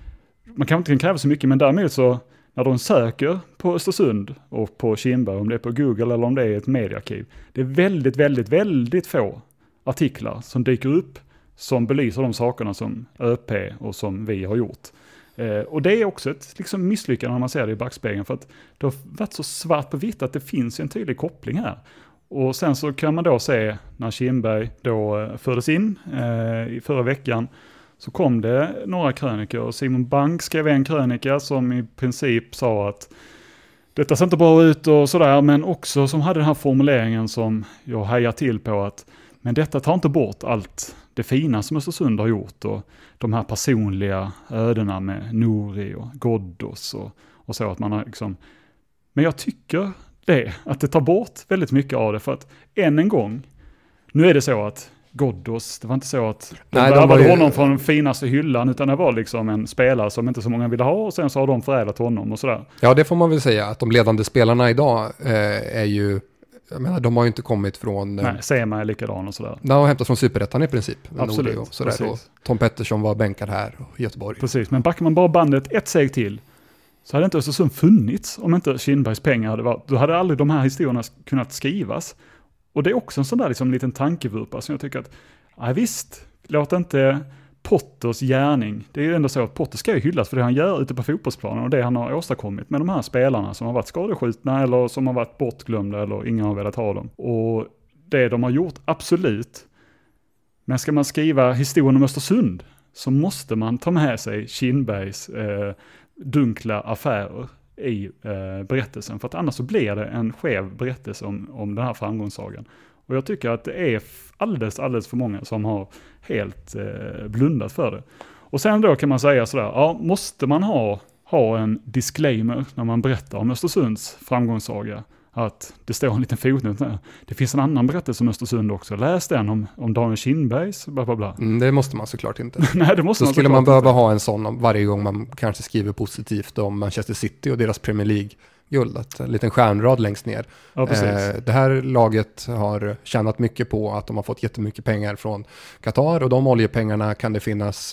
Man kan inte kräva så mycket, men däremot så när de söker på Östersund och på Kindberg, om det är på Google eller om det är ett mediearkiv, det är väldigt, väldigt, väldigt få artiklar som dyker upp som belyser de sakerna som ÖP och som vi har gjort. Och det är också ett liksom misslyckande när man ser det i backspegeln, för att det har varit så svart på vitt att det finns en tydlig koppling här. Och sen så kan man då se när Kindberg då fördes in i förra veckan, så kom det några krönikor och Simon Bank skrev en krönika som i princip sa att detta ser inte bra ut och sådär, men också som hade den här formuleringen som jag hajar till på, att men detta tar inte bort allt det fina som Östersund har gjort och de här personliga ödena med Nouri och Ghoddos och så, att man har liksom, men jag tycker att det tar bort väldigt mycket av det, för att än en gång, nu är det så att Ghoddos, det var inte så att de värvade honom från den finaste hyllan, utan det var liksom en spelare som inte så många ville ha, och sen så har de förädlat honom och sådär. Ja, det får man väl säga, att de ledande spelarna idag är ju, jag menar, de har ju inte kommit från... Nej, Sema är likadan och sådär. De har hämtat från Superettan i princip. Absolut, och sådär, och Tom Pettersson var bänkad här i Göteborg. Precis, men backar man bara bandet ett steg till, så hade inte Östersund funnits om inte Kindbergs pengar hade varit. Då hade aldrig de här historierna kunnat skrivas. Och det är också en sån där liksom liten tankevurpa som jag tycker att, ja visst, låt inte Potters gärning, det är ju ändå så att Potter ska ju hyllas för det han gör ute på fotbollsplanen och det han har åstadkommit med de här spelarna som har varit skadeskjutna eller som har varit bortglömda eller ingen har velat ha dem. Och det de har gjort, absolut. Men ska man skriva historien om Östersund så måste man ta med sig Kindbergs dunkla affärer i berättelsen, för att annars så blir det en skev berättelse om den här framgångssagan. Och jag tycker att det är alldeles för många som har helt blundat för det. Och sen då kan man säga sådär, ja, måste man ha en disclaimer när man berättar om Östersunds framgångssaga, att det står en liten fotnot där. Det finns en annan berättelse om Östersund också. Läs den om Daniel Kindbergs bla bla bla. Det måste man såklart inte. Nej, det måste så man skulle man behöva ha en sån varje gång man kanske skriver positivt om Manchester City och deras Premier League-guld. En liten stjärnrad längst ner. Ja, det här laget har tjänat mycket på att de har fått jättemycket pengar från Qatar, och de oljepengarna kan det finnas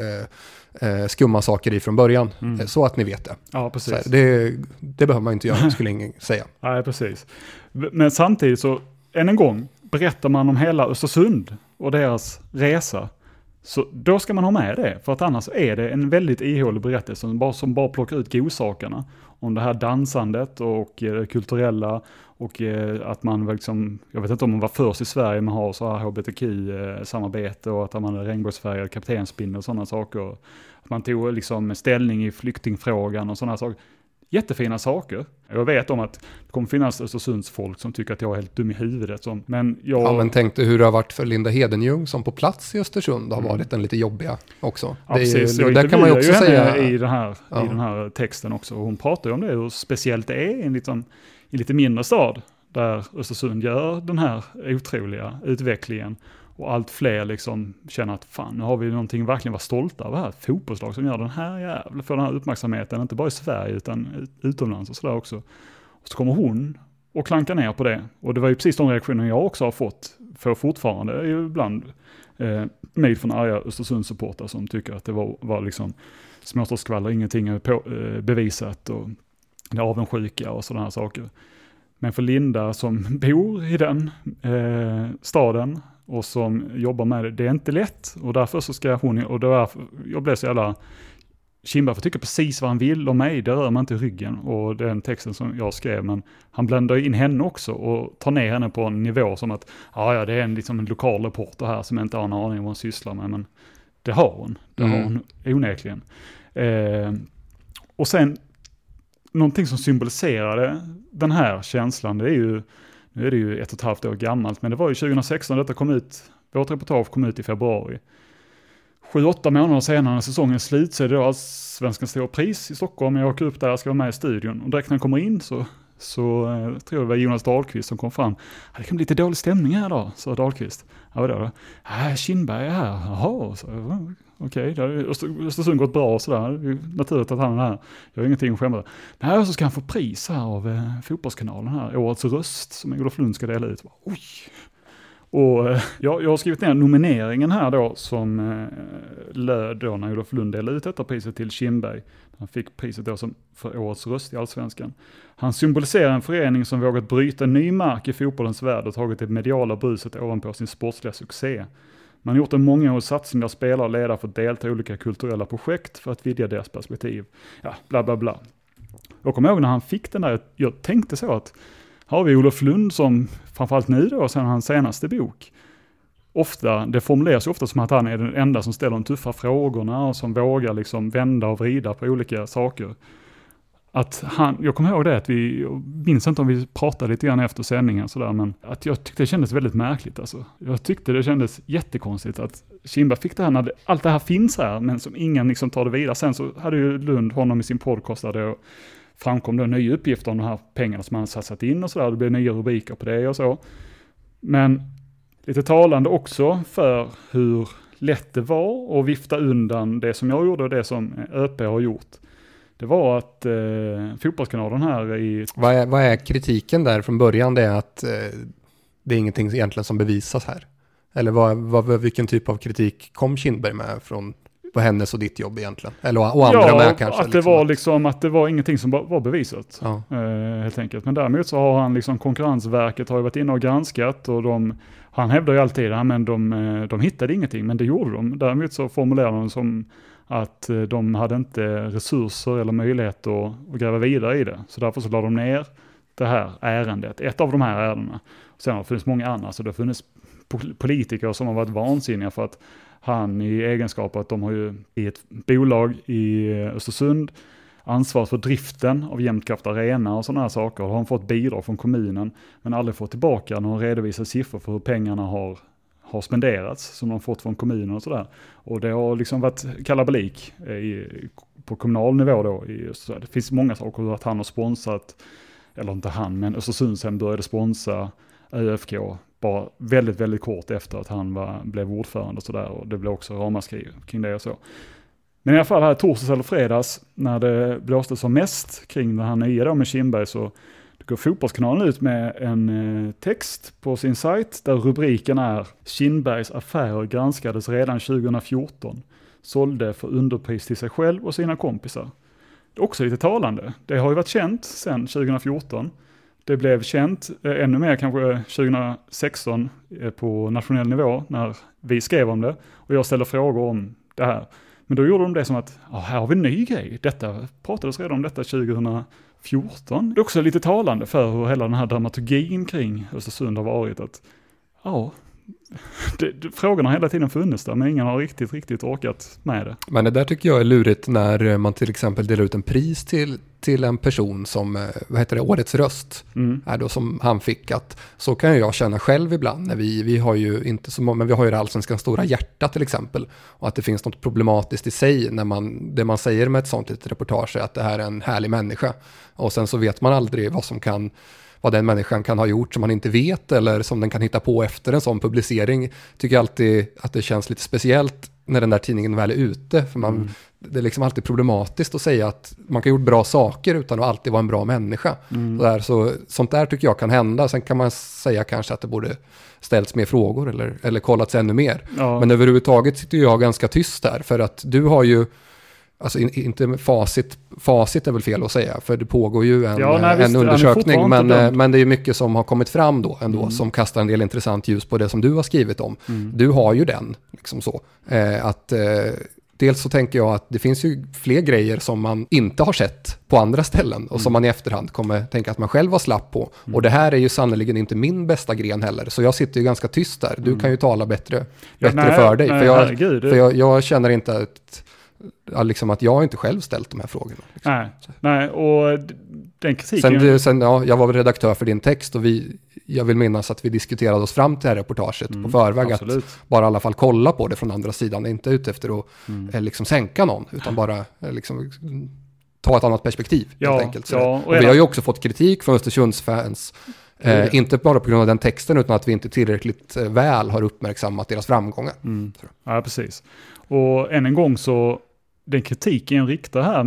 skumma saker i från början, så att ni vet det. Ja, precis. Så det behöver man inte göra, skulle ingen säga. Nej, precis. Men samtidigt så, än en gång, berättar man om hela Östersund och deras resa, så då ska man ha med det, för att annars är det en väldigt ihålig berättelse som bara plockar ut godsakerna om det här dansandet och det kulturella och att man liksom, jag vet inte om man var först i Sverige med att ha så här hbtq-samarbete och att man hade regnbågsfärgad kaptensbindel och sådana saker. Att man tog liksom ställning i flyktingfrågan och sådana saker. Jättefina saker. Jag vet om att det kommer finnas Östersunds folk som tycker att jag är helt dum i huvudet. Men tänk dig hur det har varit för Linda Hedenjung som på plats i Östersund har varit den lite jobbiga också. Ja, precis. Där kan man ju också säga i den här texten också. Hon pratar ju om det, hur speciellt det är i en lite mindre stad där Östersund gör den här otroliga utvecklingen. Och allt fler liksom känner att fan, nu har vi någonting verkligen vara stolta över här. Ett fotbollslag som gör den här uppmärksamheten, inte bara i Sverige utan utomlands och sådär också. Och så kommer hon och klankar ner på det. Och det var ju precis de reaktioner jag också har fått, för fortfarande ibland mejl från arga Östersundssupportrar som tycker att det var liksom småstadsskvaller, ingenting är bevisat och det är avundsjuka och sådana här saker. Men för Linda som bor i den staden och som jobbar med det är inte lätt, och därför så ska hon, och jag blev så jävla Kindberg får tycka precis vad han vill om mig, det rör man inte i ryggen, och den texten som jag skrev, men han bländar in henne också och tar ner henne på en nivå som att ja det är liksom en lokal reporter här som inte har en aning om vad hon sysslar med, men det har hon onekligen. Och sen någonting som symboliserade den här känslan, det är ju, nu är det ju 1,5 år gammalt, men det var ju 2016 detta kom ut, vårt reportage kom ut i februari. 7-8 månader senare när säsongen slut så är det då Allsvenskans stora pris i Stockholm. Jag åker upp där, jag ska vara med i studion, och direkt när jag kommer in så så tror jag det var Jonas Dahlqvist som kom fram. Det kan bli lite dålig stämning här då, sa Dahlqvist. Ja, vadå då? Kindberg är här. Jaha, okej. Det har Östersund gått bra och sådär. Det är naturligt att han är här. Jag har ingenting att skämma. Nej, så ska han få pris här av Fotbollskanalen här. Årets röst som Olof Lund ska dela ut. Oj! Och jag har skrivit ner nomineringen här då som löd då när Olof Lund delade ut detta priset till Kindberg. Han fick priset då som för årets röst i Allsvenskan. Han symboliserar en förening som vågat bryta ny mark i fotbollens värld och tagit det mediala bruset ovanpå sin sportsliga succé. Man har gjort en mångårig satsning där spelare och ledare får delta i olika kulturella projekt för att vidga deras perspektiv. Ja, bla bla bla. Jag kommer ihåg när han fick den där, jag tänkte så att har vi Olof Lund som, framförallt nu då, sen hans senaste bok, det formuleras ofta som att han är den enda som ställer de tuffa frågorna och som vågar liksom vända och vrida på olika saker. Jag kommer ihåg det att jag minns inte om vi pratade lite grann efter sändningen sådär, men att jag tyckte det kändes väldigt märkligt alltså. Jag tyckte det kändes jättekonstigt att Kindberg fick det här när allt det här finns här, men som ingen liksom tar det vidare. Sen så hade ju Lund honom i sin podcast där det framkom då nya uppgifter om de här pengarna som han satsat in och sådär. Det blev nya rubriker på det och så. Men lite talande också för hur lätt det var att vifta undan det som jag gjorde och det som ÖP har gjort. Det var att Fotbollskanalen här i... Vad är kritiken där från början? Det är att det är ingenting egentligen som bevisas här. Eller vilken typ av kritik kom Kindberg med från på hennes och ditt jobb egentligen? Eller och andra med kanske? Att det var liksom att det var ingenting som var bevisat. Ja. Helt enkelt. Men däremot så har han liksom Konkurrensverket har ju varit inne och granskat och han hävdar ju alltid att de hittade ingenting, men det gjorde de. Däremot så formulerade de som att de hade inte resurser eller möjlighet att gräva vidare i det. Så därför så la de ner det här ärendet, ett av de här ärendena. Sen har det funnits många andra, så det har funnits politiker som har varit vansinniga för att han i egenskap att de har ju i ett bolag i Östersund ansvar för driften av Jämtkraft Arena och sådana här saker. Har han fått bidrag från kommunen men aldrig fått tillbaka någon redovisad siffror för hur pengarna har spenderats som de har fått från kommunen och sådär. Och det har liksom varit kalabalik på kommunal nivå då. Det finns många saker att han har sponsrat, eller inte han, men Östersundshem började sponsra ÖFK bara väldigt, väldigt kort efter att han blev ordförande och sådär. Och det blev också ramaskri kring det och så. Men i alla fall här torsdags eller fredags när det blåste som mest kring den här nya då med Kindberg, så går Fotbollskanalen ut med en text på sin sajt där rubriken är Kindbergs affärer granskades redan 2014. Sålde för underpris till sig själv och sina kompisar. Det är också lite talande. Det har ju varit känt sedan 2014. Det blev känt ännu mer kanske 2016 på nationell nivå när vi skrev om det. Och jag ställde frågor om det här. Men då gjorde de det som att här har vi en ny grej. Detta pratades redan om detta 2014. Det är också lite talande för hur hela den här dramaturgin kring Östersund har varit. Att frågorna har hela tiden funnits där, men ingen har riktigt orkat med det. Men det där tycker jag är lurigt när man till exempel delar ut en pris till en person som, årets röst är då som han fick. Att så kan jag känna själv ibland när vi har ju inte så många, men vi har ju det allsvenska stora hjärta till exempel, och att det finns något problematiskt i sig när det man säger med ett sånt litet reportage är att det här är en härlig människa, och sen så vet man aldrig vad den människan kan ha gjort som man inte vet eller som den kan hitta på efter en sån publicering. Tycker jag alltid att det känns lite speciellt när den där tidningen väl är ute, för det är liksom alltid problematiskt att säga att man kan gjort bra saker utan att alltid vara en bra människa. Sånt där tycker jag kan hända. Sen kan man säga kanske att det borde ställts mer frågor eller kollats ännu mer. Ja. Men överhuvudtaget sitter jag ganska tyst där, för att du har ju alltså inte facit är väl fel att säga, för det pågår ju en undersökning, men det är ju mycket som har kommit fram då ändå som kastar en del intressant ljus på det som du har skrivit om. Du har ju den liksom så dels så tänker jag att det finns ju fler grejer som man inte har sett på andra ställen och som man i efterhand kommer tänka att man själv var slapp på. Och det här är ju sannoliken inte min bästa gren heller, så jag sitter ju ganska tyst där. Du kan ju tala bättre för dig. För jag känner inte att jag inte själv ställt de här frågorna. Liksom. Nej, och den kritiken... Sen jag var väl redaktör för din text och jag vill minnas att vi diskuterade oss fram till det här reportaget på förväg. Absolut. Att bara i alla fall kolla på det från andra sidan. Inte ute efter att liksom sänka någon, utan bara liksom ta ett annat perspektiv helt enkelt. Och vi har ju också fått kritik från Östersundsfans. Inte bara på grund av den texten utan att vi inte tillräckligt väl har uppmärksammat deras framgångar. Ja, precis. Och än en gång så, den kritiken jag riktar här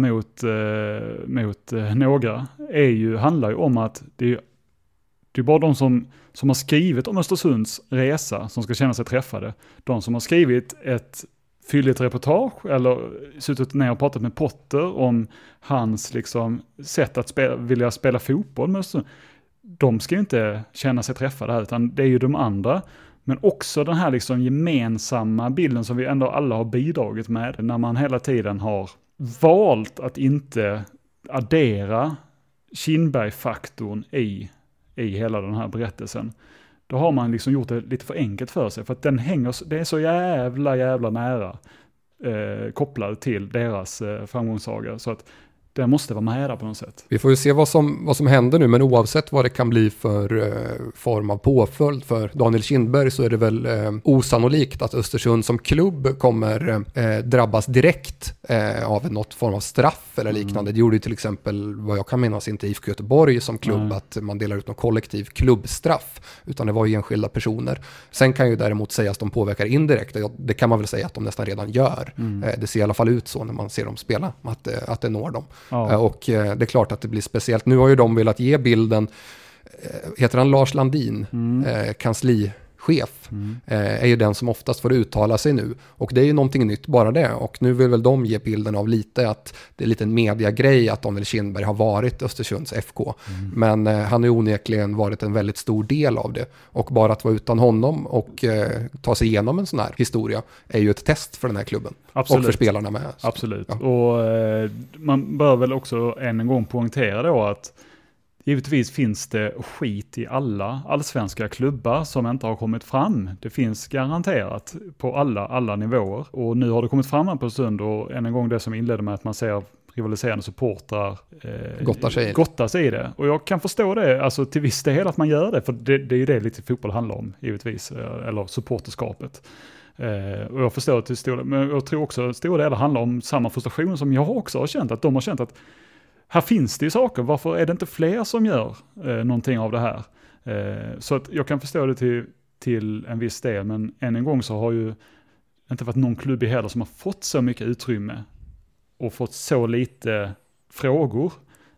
mot några handlar ju om att det är bara de som har skrivit om Östersunds resa som ska känna sig träffade. De som har skrivit ett fylligt reportage eller suttit ner och pratat med Potter om hans liksom sätt att vilja spela fotboll med Östersund. De ska ju inte känna sig träffade här, utan det är ju de andra. Men också den här liksom gemensamma bilden som vi ändå alla har bidragit med, när man hela tiden har valt att inte addera Kindberg-faktorn i hela den här berättelsen. Då har man liksom gjort det lite för enkelt för sig, för att det är så jävla nära kopplad till deras framgångssaga, så att det måste vara med där på något sätt. Vi får ju se vad som händer nu, men oavsett vad det kan bli för form av påföljd för Daniel Kindberg så är det väl osannolikt att Östersund som klubb kommer drabbas direkt av något form av straff eller liknande. Det gjorde ju till exempel, vad jag kan minnas, inte IFK Göteborg som klubb att man delar ut någon kollektiv klubbstraff, utan det var ju enskilda personer. Sen kan ju däremot sägas att de påverkar indirekt, det kan man väl säga att de nästan redan gör. Det ser i alla fall ut så när man ser dem spela, att det når dem. Ja. Och det är klart att det blir speciellt. Nu har ju de velat ge bilden, heter han Lars Landin, kanslichef, är ju den som oftast får uttala sig nu. Och det är ju någonting nytt bara det. Och nu vill väl de ge bilden av lite att det är lite en mediagrej att Daniel Kindberg har varit Östersunds FK. Men han har ju onekligen varit en väldigt stor del av det. Och bara att vara utan honom och ta sig igenom en sån här historia är ju ett test för den här klubben. Absolut. Och för spelarna med. Absolut. Ja. Och man bör väl också än en gång poängtera då att givetvis finns det skit i alla allsvenska klubbar som inte har kommit fram. Det finns garanterat på alla nivåer. Och nu har det kommit fram på stund, och än en gång det som inledde med att man ser rivaliserande supportrar gottar sig i det. Och jag kan förstå det, alltså till viss del att man gör det, för det är ju det lite fotboll handlar om givetvis, eller supporterskapet. Och jag förstår till stor del, men jag tror också att stora delar handlar om samma frustration som jag också har känt, att de har känt att här finns det ju saker, varför är det inte fler som gör någonting av det här? Så att jag kan förstå det till en viss del, men än en gång så har ju inte varit någon klubb i heller som har fått så mycket utrymme och fått så lite frågor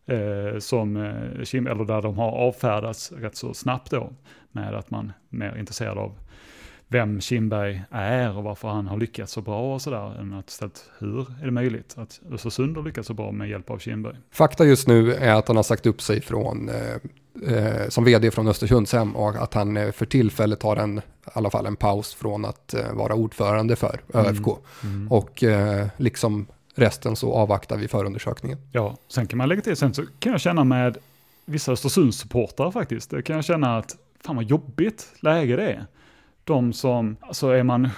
eller där de har avfärdats rätt så snabbt då, med att man är mer intresserad av vem Kindberg är och varför han har lyckats så bra och sådär, än att ställt hur är det möjligt att Östersund har lyckats så bra med hjälp av Kindberg. Fakta just nu är att han har sagt upp sig från som vd från Östersundshem, och att han för tillfället har i alla fall en paus från att vara ordförande för ÖFK. Och liksom resten så avvaktar vi förundersökningen. Ja, sen kan man lägga till, sen så kan jag känna med vissa Östersundssupportrar faktiskt, det kan jag känna att fan vad jobbigt läge det är. De som, alltså är man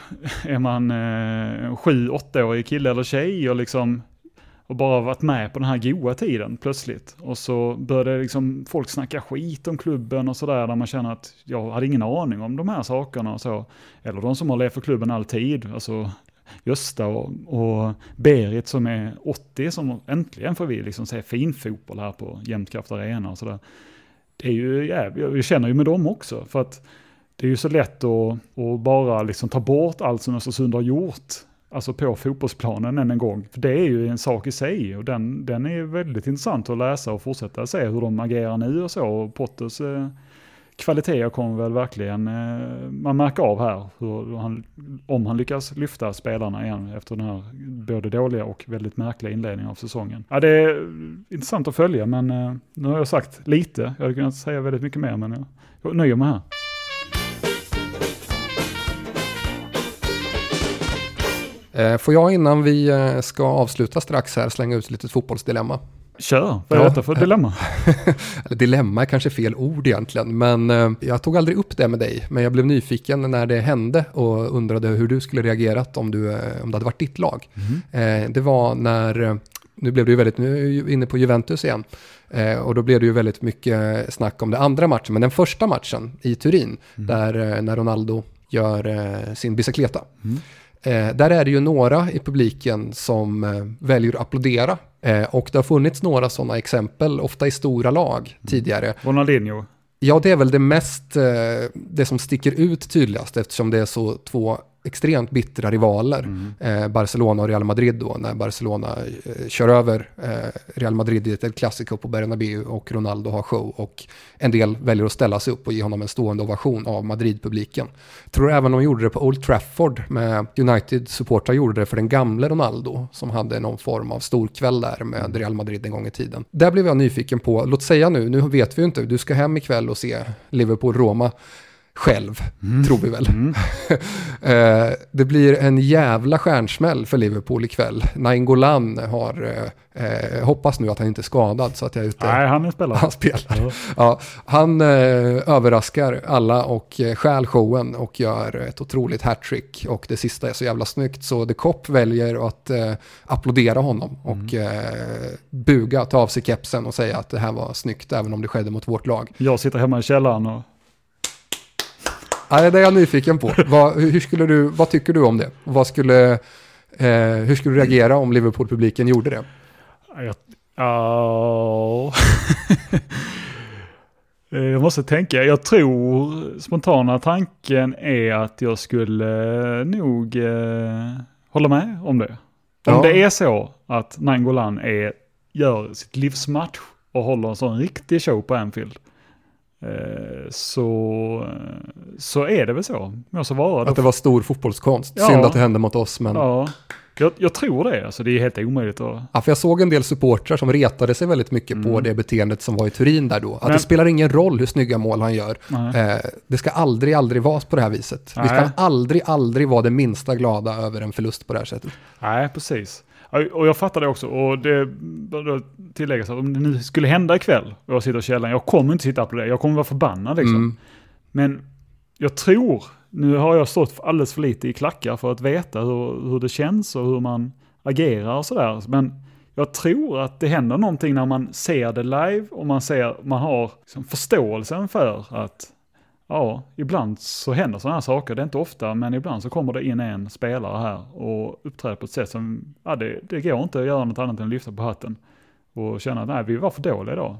7-8-årig kille eller tjej och bara varit med på den här goda tiden plötsligt. Och så började folk snacka skit om klubben och sådär, där man känner att jag hade ingen aning om de här sakerna och så. Eller de som har levt för klubben alltid, alltså Gösta och Berit som är 80, som äntligen får vi se fin fotboll här på Jämtkraft Arena och sådär. Det är ju jag känner ju med dem också, för att det är ju så lätt att bara ta bort allt som Östersund har gjort, alltså på fotbollsplanen än en gång. För det är ju en sak i sig, och den är väldigt intressant att läsa och fortsätta se hur de agerar nu och så. Och Potters kvaliteter kommer väl verkligen man märker av här, om han lyckas lyfta spelarna igen efter den här både dåliga och väldigt märkliga inledningen av säsongen. Ja, det är intressant att följa, men nu har jag sagt lite. Jag hade kunnat säga väldigt mycket mer, men jag nöjer mig här. Får jag innan vi ska avsluta strax här slänga ut lite fotbollsdilemma? Kör, vad är detta för dilemma? Dilemma är kanske fel ord egentligen, men jag tog aldrig upp det med dig. Men jag blev nyfiken när det hände och undrade hur du skulle reagerat om det hade varit ditt lag. Det var när, nu blev det ju väldigt, nu är jag inne på Juventus igen. Och då blev det ju väldigt mycket snack om den andra matchen, men den första matchen i Turin, där när Ronaldo gör sin bicicleta. Där är det ju några i publiken som väljer att applådera. Och det har funnits några sådana exempel, ofta i stora lag tidigare. Ronaldinho. Ja, det är väl det som sticker ut tydligast, eftersom det är så två extremt bittra rivaler. Barcelona och Real Madrid då, när Barcelona kör över Real Madrid i ett Clasico på Bernabéu och Ronaldo har show, och en del väljer att ställa sig upp och ge honom en stående ovation av Madrid-publiken. Jag tror även de gjorde det på Old Trafford med United-supportrar, gjorde det för den gamla Ronaldo som hade någon form av storkväll där med Real Madrid en gång i tiden. Där blev jag nyfiken på, låt säga nu vet vi ju inte, du ska hem ikväll och se Liverpool-Roma själv, tror vi väl. Det blir en jävla stjärnsmäll för Liverpool ikväll. Nainggolan har hoppas nu att han inte är skadad så att jag är ute. Nej, han spelar. Han spelar. Ja, han överraskar alla och stjäl showen och gör ett otroligt hattrick, och det sista är så jävla snyggt så The Cop väljer att applådera honom och buga, ta av sig kepsen och säga att det här var snyggt även om det skedde mot vårt lag. Jag sitter hemma i källaren och... Ja, det är jag nyfiken på. Vad tycker du om det? Hur skulle du reagera om Liverpool-publiken gjorde det? Jag måste tänka. Jag tror spontana tanken är att jag skulle nog hålla med om det. Om det är så att Nainggolan gör sitt livsmatch och håller en sån riktig show på Anfield, så är det väl så. Att det var stor fotbollskonst. Synd att det hände mot oss. Men... Ja, jag tror det. Alltså, det är helt omöjligt att... Ja, för jag såg en del supportrar som retade sig väldigt mycket på det beteendet som var i Turin där då. Att det spelar ingen roll hur snygga mål han gör. Det ska aldrig vara på det här viset. Vi ska aldrig vara det minsta glada över en förlust på det här sättet. Nej, precis. Och jag fattar det också, och det bör tilläggas att om det nu skulle hända ikväll och jag sitter i källaren, jag kommer inte sitta på det, jag kommer vara förbannad liksom. Men jag tror, nu har jag stått alldeles för lite i klackar för att veta hur det känns och hur man agerar och sådär, men jag tror att det händer någonting när man ser det live och man har liksom förståelsen för att ja, ibland så händer sådana här saker. Det är inte ofta, men ibland så kommer det in en spelare här och uppträder på ett sätt som, ja, det går inte att göra något annat än att lyfta på hatten och känna att nej, vi var för dåliga idag.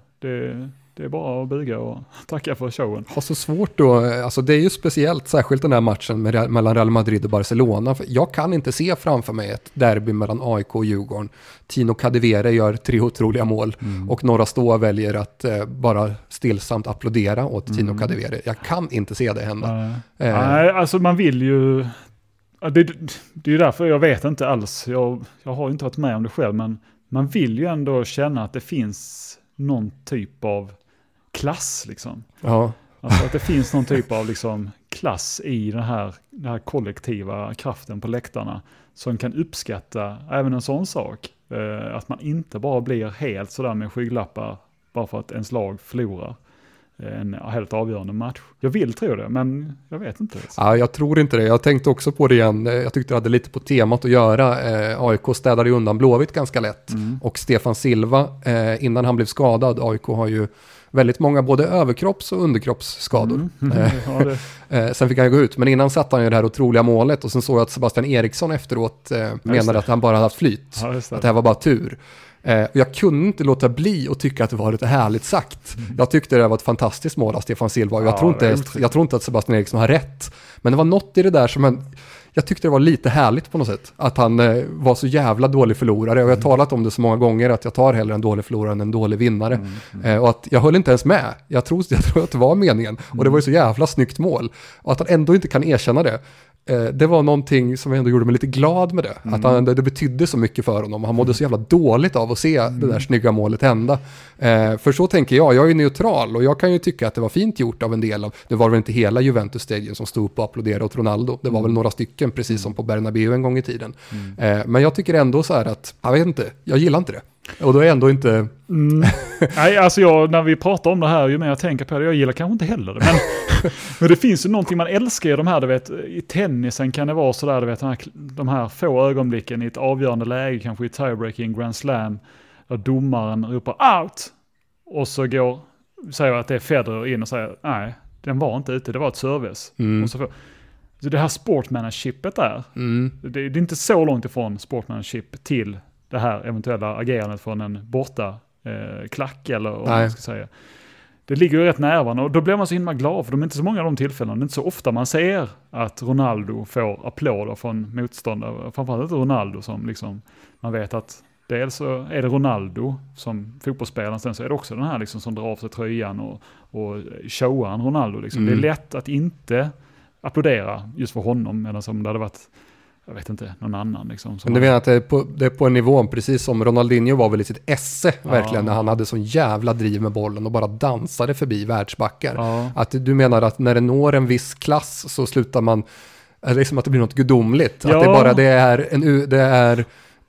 Det är bara att bygga och tacka för showen. Har så svårt då, alltså det är ju speciellt, särskilt den här matchen mellan Real Madrid och Barcelona. För jag kan inte se framför mig ett derby mellan AIK och Djurgården. Tino Kadewere gör 3 otroliga mål och några stå väljer att bara stillsamt applådera åt Tino Kadewere. Jag kan inte se det hända. Nej, alltså man vill ju... Det är ju därför jag vet inte alls. Jag har inte varit med om det själv, men man vill ju ändå känna att det finns någon typ av klass liksom. Ja. Alltså att det finns någon typ av liksom klass i den här kollektiva kraften på läktarna som kan uppskatta även en sån sak. Att man inte bara blir helt sådär med skygglappar bara för att ens lag förlorar en helt avgörande match. Jag vill tro det, men jag vet inte. Ja, jag tror inte det. Jag tänkte också på det igen. Jag tyckte det hade lite på temat att göra. AIK städade undan Blåvitt ganska lätt. Och Stefan Silva, innan han blev skadad, AIK har ju väldigt många både överkropps- och underkroppsskador. Sen fick han ju gå ut. Men innan satt han ju det här otroliga målet. Och sen såg jag att Sebastian Eriksson efteråt menade att han bara hade haft flyt. Ja, att det här var bara tur. Jag kunde inte låta bli och tycka att det var lite härligt sagt. Jag tyckte det var ett fantastiskt mål av Stefan Silva. Jag tror inte att Sebastian Eriksson har rätt. Men det var något i det där som jag tyckte det var lite härligt på något sätt. Att han var så jävla dålig förlorare. Och jag har talat om det så många gånger att jag tar hellre en dålig förlorare än en dålig vinnare. Och att jag höll inte ens med. Jag tror att det var meningen. Och det var ju så jävla snyggt mål. Och att han ändå inte kan erkänna det. Det var någonting som ändå gjorde mig lite glad med det. Att det betydde så mycket för honom. Han mådde så jävla dåligt av att se det där snygga målet hända. För så tänker jag är ju neutral och jag kan ju tycka att det var fint gjort av en del av, det var väl inte hela Juventus-stegen som stod upp och applåderade åt Ronaldo. Det var väl några stycken, precis som på Bernabéu en gång i tiden. Men jag tycker ändå så här att, jag vet inte, jag gillar inte det. Och då är ändå inte... Nej, alltså när vi pratar om det här, ju mer jag tänker på det, jag gillar kanske inte heller det. Men det finns ju någonting man älskar i de här, du vet, i tennisen kan det vara sådär, du vet, de här få ögonblicken i ett avgörande läge, kanske i tiebreaking Grand Slam, där domaren ropar out och så säger att det är Federer in och säger nej, den var inte ute, det var ett service. Och så Så det här sportmanshipet där, det är inte så långt ifrån sportmanship till det här eventuella agerandet från en borta klack eller vad man ska säga. Det ligger ju rätt närvarande och då blir man så himla glad för de är inte så många av de tillfällena. Det är inte så ofta man ser att Ronaldo får applåder från motståndare. Framförallt inte Ronaldo som liksom, man vet att dels så är det Ronaldo som fotbollsspelaren, sen så är det också den här liksom som drar av sig tröjan och showar Ronaldo. Liksom. Det är lätt att inte applådera just för honom, medan som det hade varit, jag vet inte, någon annan. Liksom, men du menar att det är på en nivå, precis som Ronaldinho var väl i sitt esse verkligen, när han hade sån jävla driv med bollen och bara dansade förbi världsbackar. Ja. Att du menar att när det når en viss klass så slutar man, liksom att det blir något gudomligt. Ja. Att det är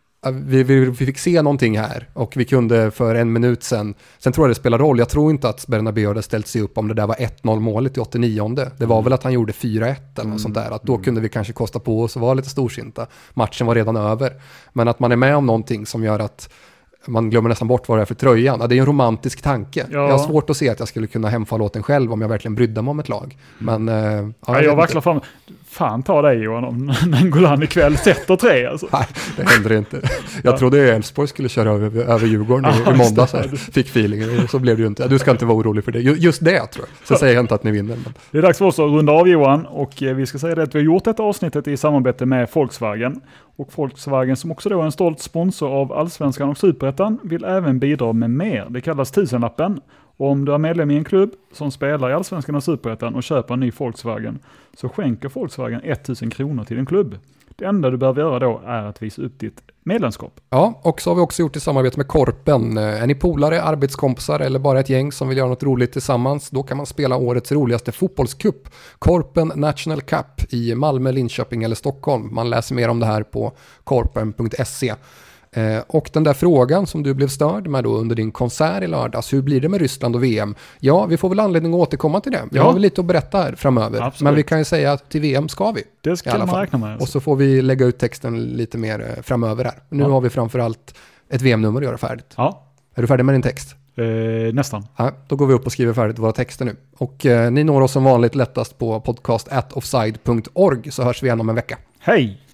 vi fick se någonting här och vi kunde för en minut sen tror jag det spelar roll. Jag tror inte att Bernabéu hade ställt sig upp om det där var 1-0 målet i 89:e. Det var väl att han gjorde 4-1 eller något sånt där. Att då kunde vi kanske kosta på oss och vara lite storsinta. Matchen var redan över. Men att man är med om någonting som gör att man glömmer nästan bort vad det är för tröjan. Ja, det är en romantisk tanke. Ja. Jag har svårt att se att jag skulle kunna hemfalla åt den själv om jag verkligen brydde mig om ett lag. Men jag vacklar fan ta dig Johan om Nainggolan ikväll sätter 3 alltså. Nej, det händer inte. Jag trodde Elfsborg skulle köra över Djurgården i måndags. Fick feelingen, så blev det ju inte. Du ska inte vara orolig för det. Just det tror jag. Så säger jag inte att ni vinner. Men. Det är dags för oss att runda av Johan och vi ska säga det att vi har gjort detta avsnittet i samarbete med Volkswagen. Och Volkswagen som också då är en stolt sponsor av Allsvenskan och Superettan vill även bidra med mer. Det kallas 1000-lappen. Och om du är medlem i en klubb som spelar i Allsvenskan och Superettan och köper en ny Volkswagen så skänker Volkswagen 1000 kronor till din klubb. Det enda du behöver göra då är att visa upp ditt medlemskap. Ja, och så har vi också gjort i samarbete med Korpen. Är ni polare, arbetskompisar eller bara ett gäng som vill göra något roligt tillsammans, då kan man spela årets roligaste fotbollscup, Korpen National Cup i Malmö, Linköping eller Stockholm. Man läser mer om det här på korpen.se. Och den där frågan som du blev störd med då under din konsert i lördags, hur blir det med Ryssland och VM? Ja, vi får väl anledning att återkomma till det. Vi har väl lite att berätta här framöver. Absolut. Men vi kan ju säga att till VM ska vi. Det ska man räkna med. Alltså. Och så får vi lägga ut texten lite mer framöver här. Nu har vi framförallt ett VM-nummer att göra färdigt. Ja. Är du färdig med din text? Nästan. Ja, då går vi upp och skriver färdigt våra texter nu. Och ni når oss som vanligt lättast på podcast@offside.org, så hörs vi igen om en vecka. Hej!